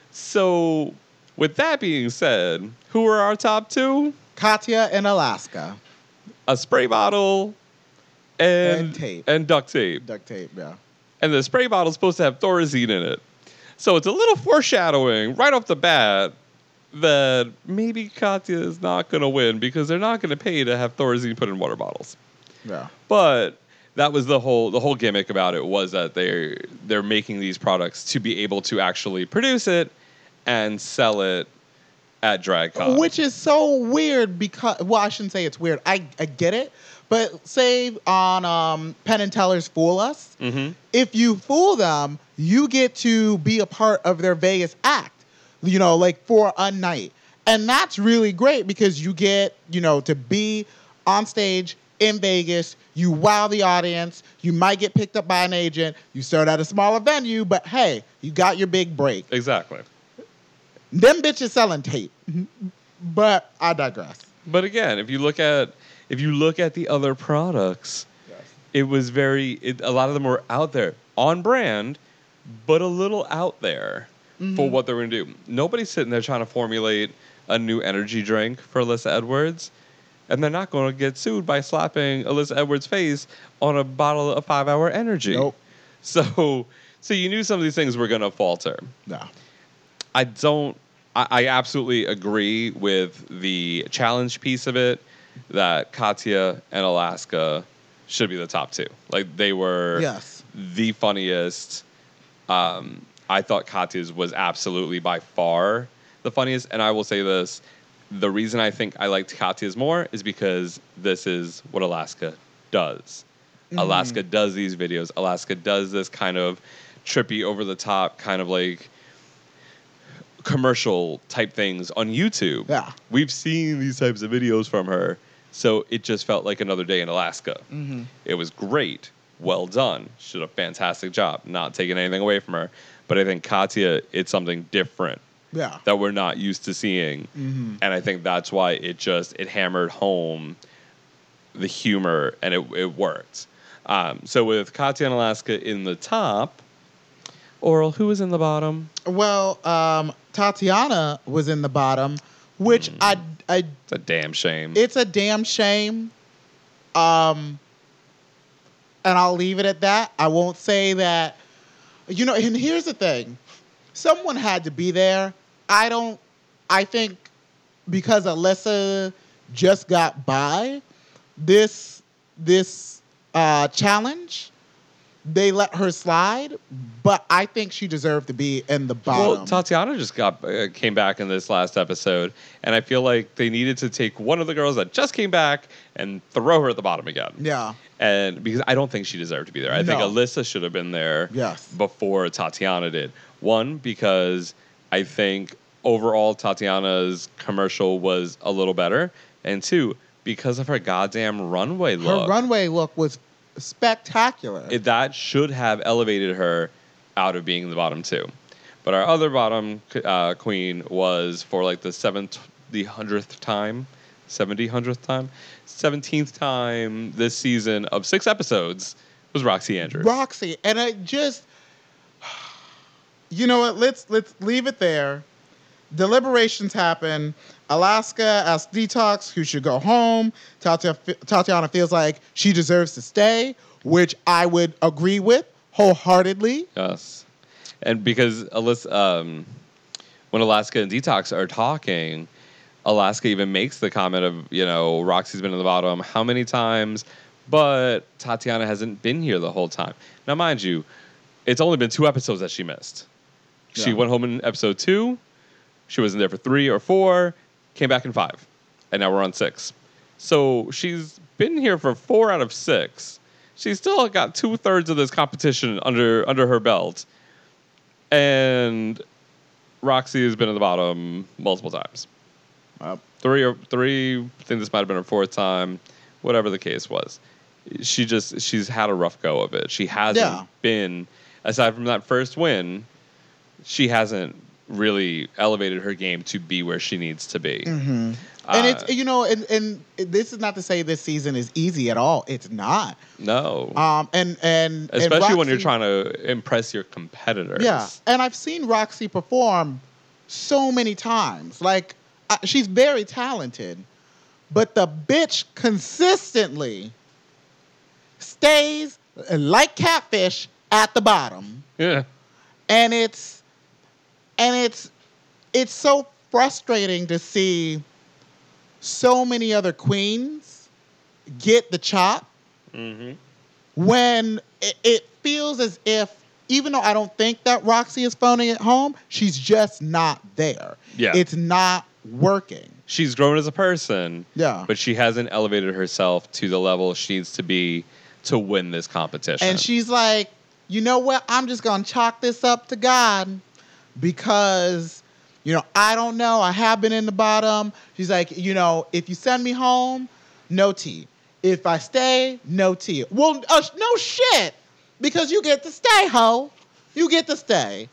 So, with that being said, who are our top two? Katya in Alaska. A spray bottle and, And tape. and duct tape. Duct tape. Yeah. And the spray bottle is supposed to have Thorazine in it. So it's a little foreshadowing right off the bat that maybe Katya is not going to win because they're not going to pay to have Thorazine put in water bottles. Yeah. But that was the whole the whole gimmick about it, was that they're they're making these products to be able to actually produce it and sell it at DragCon. Which is so weird because, well, I shouldn't say it's weird. I, I get it. But say on um, Penn and Teller's Fool Us, Mm-hmm. if you fool them, you get to be a part of their Vegas act, you know, like for a night. And that's really great because you get, you know, to be on stage in Vegas. You wow the audience. You might get picked up by an agent. You start at a smaller venue, but hey, you got your big break. Exactly. Them bitches selling tape. But I digress. But again, if you look at if you look at the other products, it was very it, a lot of them were out there, on brand, but a little out there Mm-hmm. for what they're going to do. Nobody's sitting there trying to formulate a new energy drink for Alyssa Edwards, and they're not going to get sued by slapping Alyssa Edwards' face on a bottle of five-hour energy. Nope. So, so you knew some of these things were going to falter. No. I don't. I, I absolutely agree with the challenge piece of it, that Katya and Alaska should be the top two. Like, they were Yes. the funniest. Um, I thought Katya's was absolutely by far the funniest. And I will say this: the reason I think I liked Katya's more is because this is what Alaska does. Alaska does these videos. Alaska does this kind of trippy, over the top, kind of like commercial type things on YouTube. Yeah. We've seen these types of videos from her, so it just felt like another day in Alaska. Mm-hmm. It was great. Well done. She did a fantastic job. Not taking anything away from her. But I think Katya, it's something different Yeah. that we're not used to seeing. Mm-hmm. And I think that's why it just, it hammered home the humor, and it, it worked. Um, so with Katya and Alaska in the top, Oral, who was in the bottom? Well, um, Tatiana was in the bottom, which I, I, It's a damn shame. it's a damn shame. Um, and I'll leave it at that. I won't say that. You know, and here's the thing. Someone had to be there. I don't, I think because Alyssa just got by this, this uh, challenge, they let her slide, but I think she deserved to be in the bottom. Well, Tatiana just got uh, came back in this last episode, and I feel like they needed to take one of the girls that just came back and throw her at the bottom again. Yeah. And because I don't think she deserved to be there. I think No. Alyssa should have been there Yes. before Tatiana did. One, because I think overall Tatiana's commercial was a little better. And two, because of her goddamn runway look. Her runway look was spectacular. It, that should have elevated her out of being the bottom two. But our other bottom uh, queen was for like the seventh, the hundredth time, seventy hundredth time, seventeenth time this season of six episodes was Roxy Andrews. Roxy, and I just, you know what? Let's let's leave it there. Deliberations happen. Alaska asks Detox who should go home. Tatiana, Tatiana feels like she deserves to stay, which I would agree with wholeheartedly. Yes. And because Alyssa, um, when Alaska and Detox are talking, Alaska even makes the comment of, you know, Roxy's been in the bottom how many times, but Tatiana hasn't been here the whole time. Now, mind you, it's only been two episodes that she missed. She Yeah. went home in episode two. She wasn't there for three or four, came back in five, and now we're on six. So she's been here for four out of six. She's still got two thirds of this competition under under her belt, and Roxy has been at the bottom multiple times. Uh, Three or three. I think this might have been her fourth time. Whatever the case was, she just she's had a rough go of it. She hasn't Yeah. been, aside from that first win, she hasn't really elevated her game to be where she needs to be. Mm-hmm. Uh, and it's, you know, and, and this is not to say this season is easy at all. It's not. No. Um, and and Especially and when you're Roxy- trying to impress your competitors. Yeah, and I've seen Roxy perform so many times. Like, I, she's very talented, but the bitch consistently stays like catfish at the bottom, Yeah. and it's and it's it's so frustrating to see so many other queens get the chop Mm-hmm. when it, it feels as if, even though I don't think that Roxy is phoning it home, she's just not there. Yeah. It's not working. She's grown as a person, Yeah. but she hasn't elevated herself to the level she needs to be to win this competition. And she's like, you know what? I'm just going to chalk this up to God because, you know, I don't know. I have been in the bottom. She's like, you know, if you send me home, no tea. If I stay, no tea. Well, uh, no shit, because you get to stay, ho. You get to stay.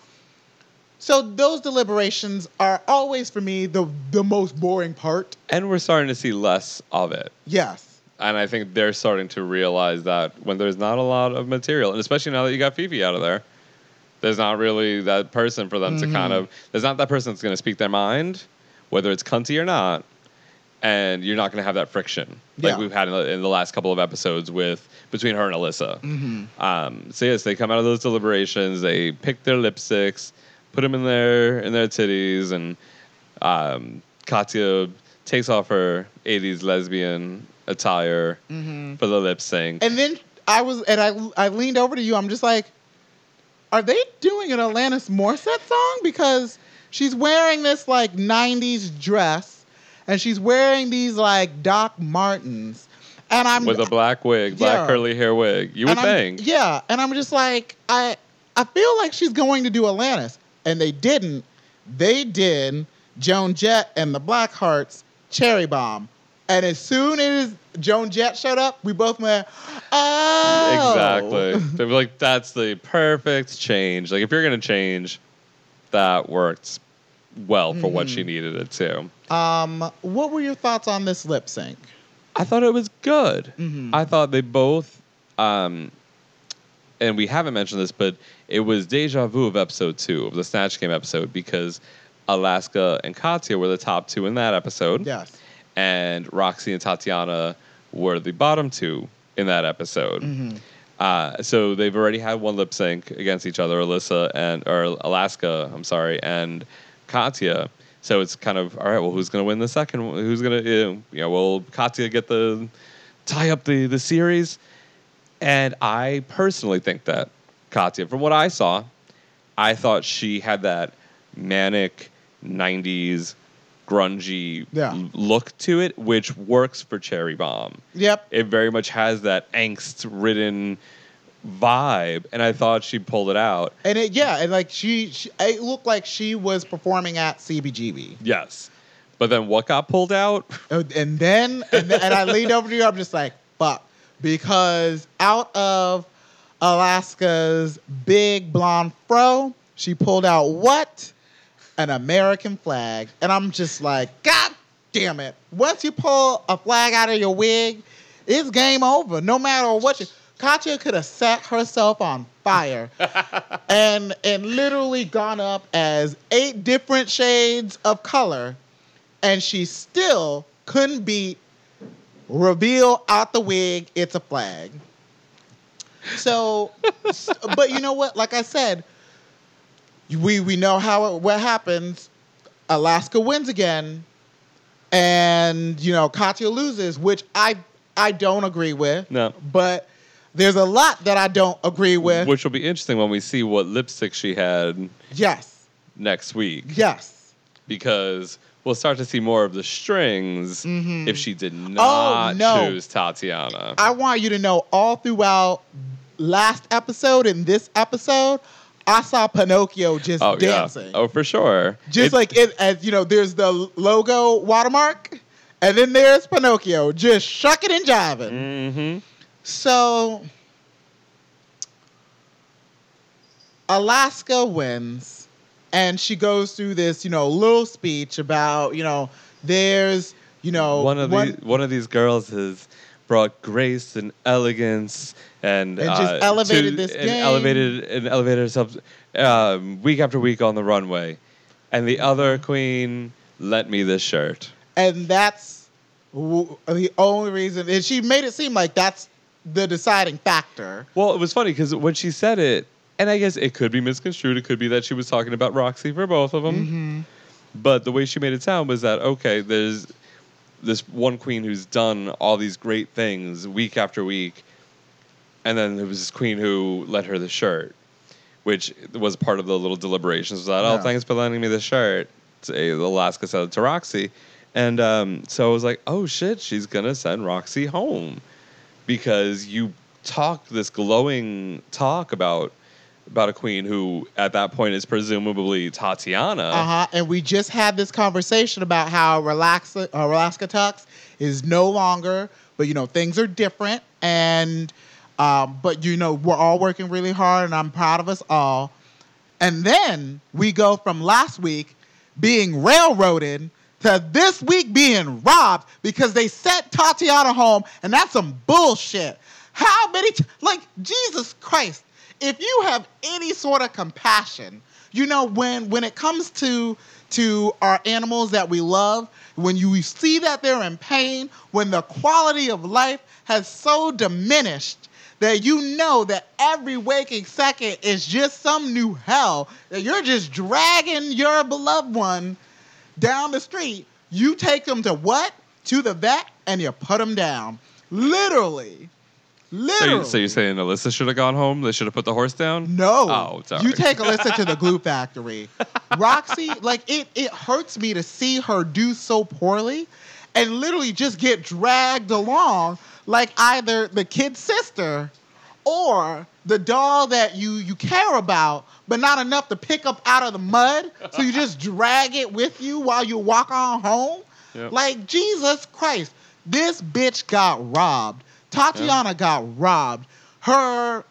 So those deliberations are always, for me, the the most boring part. And we're starting to see less of it. Yes. And I think they're starting to realize that when there's not a lot of material, and especially now that you got Fifi out of there, there's not really that person for them Mm-hmm. to kind of, there's not that person that's going to speak their mind, whether it's cunty or not, and you're not going to have that friction like Yeah. we've had in the, in the last couple of episodes with between her and Alyssa. Mm-hmm. Um, so yes, they come out of those deliberations, they pick their lipsticks, put them in their in their titties, and um, Katya takes off her eighties lesbian attire Mm-hmm. for the lip sync. And then I was, and I, I leaned over to you. I'm just like, are they doing an Alanis Morissette song? Because she's wearing this like nineties dress, and she's wearing these like Doc Martens, and I'm With a black wig, black Yeah. curly hair wig. You would and I'm- think. yeah, and I'm just like, I, I feel like she's going to do Alanis, and they didn't. They did Joan Jett and the Blackhearts Cherry Bomb, and as soon as Joan Jett showed up, we both went, oh, Exactly. They were like, that's the perfect change. Like, if you're going to change, that worked well for what Mm-hmm. she needed it to. Um, what were your thoughts on this lip sync? I thought it was good. Mhm. I thought they both, um, and we haven't mentioned this, but it was deja vu of episode two, of the Snatch Game episode, because Alaska and Katya were the top two in that episode. Yes. And Roxy and Tatiana were the bottom two in that episode. Mhm. Uh, so they've already had one lip sync against each other, Alyssa and or Alaska. I'm sorry, and Katya. So it's kind of all right. Well, who's going to win the second? one? Who's going to you know? Will Katya get the tie up the the series? And I personally think that Katya, from what I saw, I thought she had that manic nineties grungy Yeah. l- look to it, which works for Cherry Bomb. Yep. It very much has that angst-ridden vibe, and I thought she pulled it out. And it, yeah, and like she, she, it looked like she was performing at C B G B. Yes. But then what got pulled out? And then, and, then, and I leaned over to you. I'm just like, fuck, because out of Alaska's big blonde fro, she pulled out what? An American flag. And I'm just like, God damn it. Once you pull a flag out of your wig, it's game over. No matter what you... Katya could have set herself on fire and and literally gone up as eight different shades of color, and she still couldn't beat reveal out the wig, it's a flag. So, but you know what? Like I said, we we know how it, what happens. Alaska wins again, and you know Katya loses, which I I don't agree with. No. But there's a lot that I don't agree with. Which will be interesting when we see what lipstick she had Yes. next week. Yes. Because we'll start to see more of the strings Mhm. if she did not no. choose Tatiana. I want you to know all throughout last episode and this episode, I saw Pinocchio just oh, dancing. yeah. Oh, for sure. Just It- like it, as you know, there's the logo watermark, and then there's Pinocchio just shucking and jiving. Mm-hmm. So, Alaska wins, and she goes through this, you know, little speech about, you know, there's, you know, One of one- these one of these girls has brought grace and elegance and, And just uh, elevated to- this and game. elevated and elevated herself um, week after week on the runway. And the other queen lent me this shirt. and that's w- the only reason. And she made it seem like that's the deciding factor. Well, it was funny because when she said it, and I guess it could be misconstrued. It could be that she was talking about Roxy for both of them. Mm-hmm. But the way she made it sound was that, okay, there's this one queen who's done all these great things week after week. And then there was this queen who lent her the shirt, which was part of the little deliberations. Was that, Yeah. oh, thanks for lending me the shirt. To, Alaska said it to Roxy. And um, so I was like, oh, shit, she's going to send Roxy home. Because you talk this glowing talk about about a queen who at that point is presumably Tatiana. Uh-huh. And we just had this conversation about how Relaxa, uh, Alaska Tux is no longer, but, you know, things are different. And, um, but, you know, we're all working really hard, and I'm proud of us all. And then we go from last week being railroaded to this week being robbed because they sent Tatiana home, and that's some bullshit. How many, t- like, Jesus Christ, if you have any sort of compassion, you know, when when it comes to to our animals that we love, when you see that they're in pain, when the quality of life has so diminished that you know that every waking second is just some new hell, that you're just dragging your beloved one down the street, you take them to what? To the vet, and you put them down. Literally. So, Literally. you, so you're saying Alyssa should have gone home? They should have put the horse down? No. Oh, sorry. You take Alyssa to the glue factory. Roxy, like, it, it hurts me to see her do so poorly and literally just get dragged along like either the kid's sister or the doll that you, you care about, but not enough to pick up out of the mud. So you just drag it with you while you walk on home. Yep. Like, Jesus Christ. This bitch got robbed. Tatiana got robbed. Her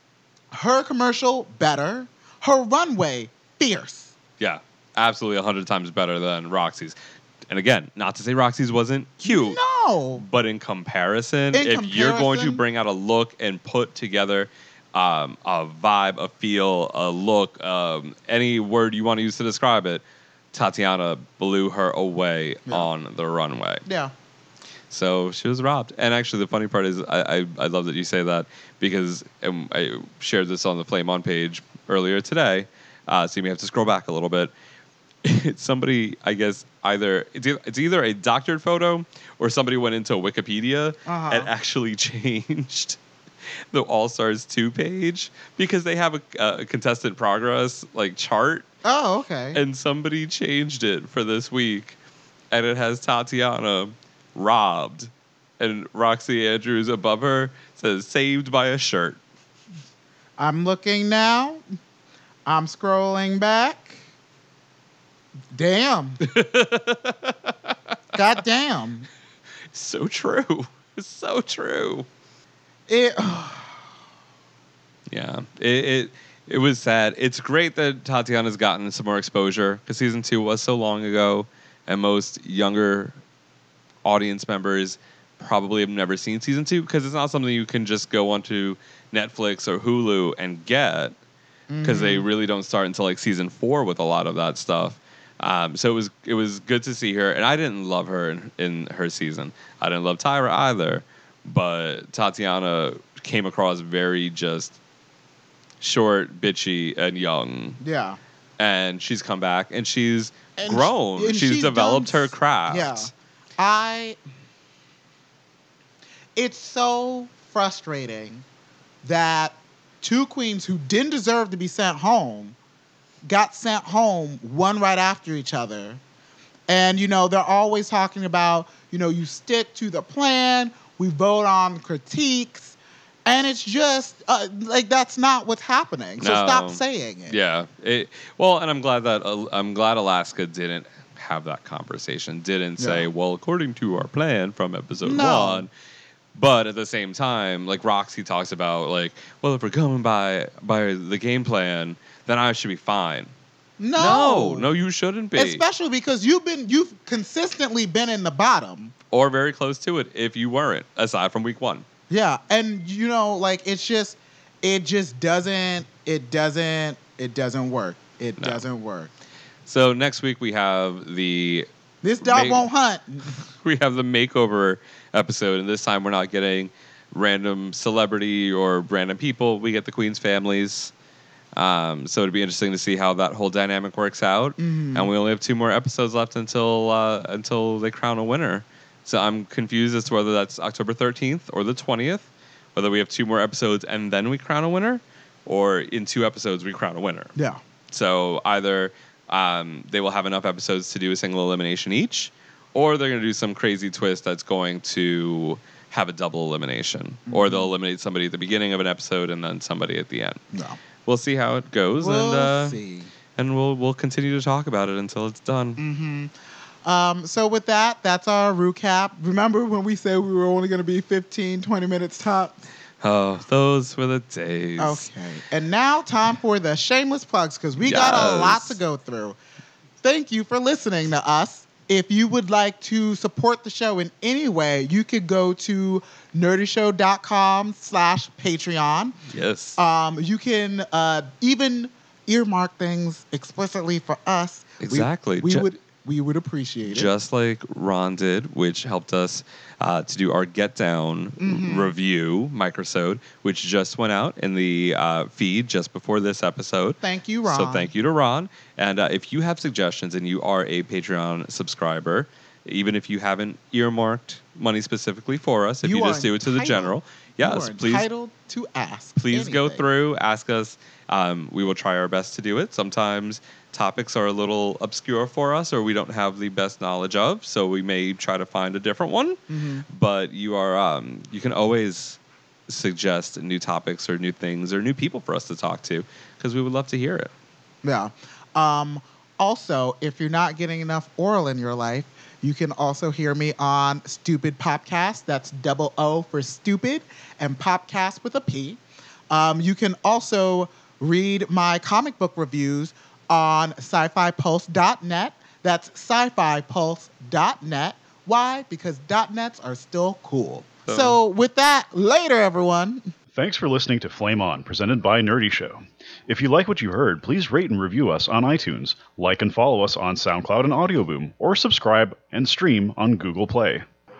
her commercial, better. Her runway, fierce. Yeah, absolutely a hundred times better than Roxy's. And again, not to say Roxy's wasn't cute. No. But in comparison, In if you're going to comparison- bring out a look and put together um, a vibe, a feel, a look, um, any word you want to use to describe it, Tatiana blew her away Yeah. on the runway. Yeah. So she was robbed. And actually, the funny part is, I I, I love that you say that because um, I shared this on the Flame On page earlier today. Uh, so you may have to scroll back a little bit. It's somebody, I guess, either it's, e- it's either a doctored photo or somebody went into Wikipedia Uh-huh. and actually changed the All Stars two page because they have a, a contestant progress like chart, Oh, okay. and somebody changed it for this week, and it has Tatiana robbed, and Roxy Andrews above her says saved by a shirt. I'm looking now. I'm scrolling back. Damn. God damn. So true. It's so true. It. Yeah, it, it it was sad. It's great that Tatiana's gotten some more exposure because season two was so long ago, and most younger audience members probably have never seen season two because it's not something you can just go onto Netflix or Hulu and get because they really don't start until like season four with a lot of that stuff. Um, so it was it was good to see her, and I didn't love her in, in her season. I didn't love Tyra either, but Tatiana came across very just short, bitchy, and young. Yeah. And she's come back, and she's And grown. sh- and she's, she's developed done her s- craft. Yeah. I. It's so frustrating that two queens who didn't deserve to be sent home got sent home one right after each other. And, you know, they're always talking about, you know, you stick to the plan, we vote on critiques, and it's just, uh, like, that's not what's happening. So No. stop saying it. Yeah. It, well, and I'm glad that uh, I'm glad Alaska didn't have that conversation. Didn't say, Yeah. well, according to our plan from episode No. one. But at the same time, like Roxy talks about, like, well, if we're going by by the game plan, then I should be fine. No. no, no you shouldn't be. Especially because you've been, you've consistently been in the bottom. Or very close to it if you weren't, aside from week one. Yeah, and you know, like it's just, it just doesn't, it doesn't, it doesn't work. It No. doesn't work. So next week we have the This dog Make- won't hunt. we have the makeover episode, and this time we're not getting random celebrity or random people. We get the Queen's families. Um, so it'd be interesting to see how that whole dynamic works out. Mhm. And we only have two more episodes left until uh, until they crown a winner. So I'm confused as to whether that's October thirteenth or the twentieth, whether we have two more episodes and then we crown a winner, or in two episodes we crown a winner. Yeah. So either um, they will have enough episodes to do a single elimination each, or they're going to do some crazy twist that's going to have a double elimination, Mm-hmm. or they'll eliminate somebody at the beginning of an episode and then somebody at the end. No. We'll see how it goes, We'll and uh, see. and we'll we'll continue to talk about it until it's done. Mm-hmm. Um, so with that, that's our recap. Remember when we said we were only going to be fifteen, twenty minutes top? Oh, those were the days. Okay. And now time for the shameless plugs because we got a Yes. lot to go through. Thank you for listening to us. If you would like to support the show in any way, you could go to nerdyshow.com slash Patreon. Yes. Um, you can uh, even earmark things explicitly for us. We- Exactly. We, Ju- would we would appreciate it. Just like Ron did, which helped us uh, to do our Get Down Mhm. review, microsode, which just went out in the uh, feed just before this episode. Thank you, Ron. So thank you to Ron. And uh, if you have suggestions and you are a Patreon subscriber, even if you haven't earmarked money specifically for us, if you, You just are do it to the entitled- general, yes, you are please entitled to ask. please go anything. through, ask us. Um, we will try our best to do it. Sometimes topics are a little obscure for us or we don't have the best knowledge of, so we may try to find a different one. Mhm. But you are um, you can always suggest new topics or new things or new people for us to talk to because we would love to hear it. Yeah. Um, also, if you're not getting enough oral in your life, you can also hear me on Stupid Popcast. That's double O for stupid and Popcast with a P. Um, you can also read my comic book reviews on sci fi pulse dot net. That's sci fi pulse dot net. Why? Because .nets are still cool. So- So with that, later, everyone. Thanks for listening to Flame On, presented by Nerdy Show. If you like what you heard, please rate and review us on iTunes, like and follow us on SoundCloud and Audioboom, or subscribe and stream on Google Play.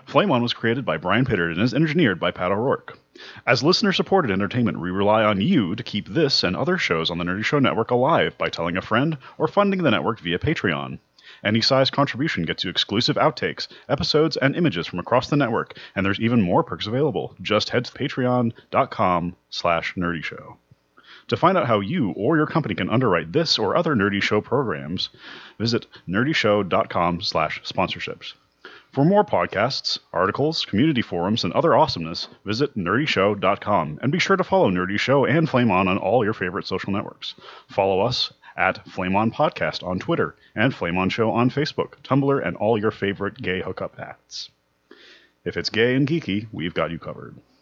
Flame On was created by Brian Pittard and is engineered by Pat O'Rourke. As listener-supported entertainment, we rely on you to keep this and other shows on the Nerdy Show Network alive by telling a friend or funding the network via Patreon. Any size contribution gets you exclusive outtakes, episodes, and images from across the network, and there's even more perks available. Just head to patreon.com slash nerdyshow. To find out how you or your company can underwrite this or other Nerdy Show programs, visit nerdyshow.com slash sponsorships. For more podcasts, articles, community forums, and other awesomeness, visit nerdy show dot com, and be sure to follow Nerdy Show and Flame On on all your favorite social networks. Follow us at Flame On Podcast on Twitter and Flame On Show on Facebook, Tumblr, and all your favorite gay hookup apps. If it's gay and geeky, we've got you covered.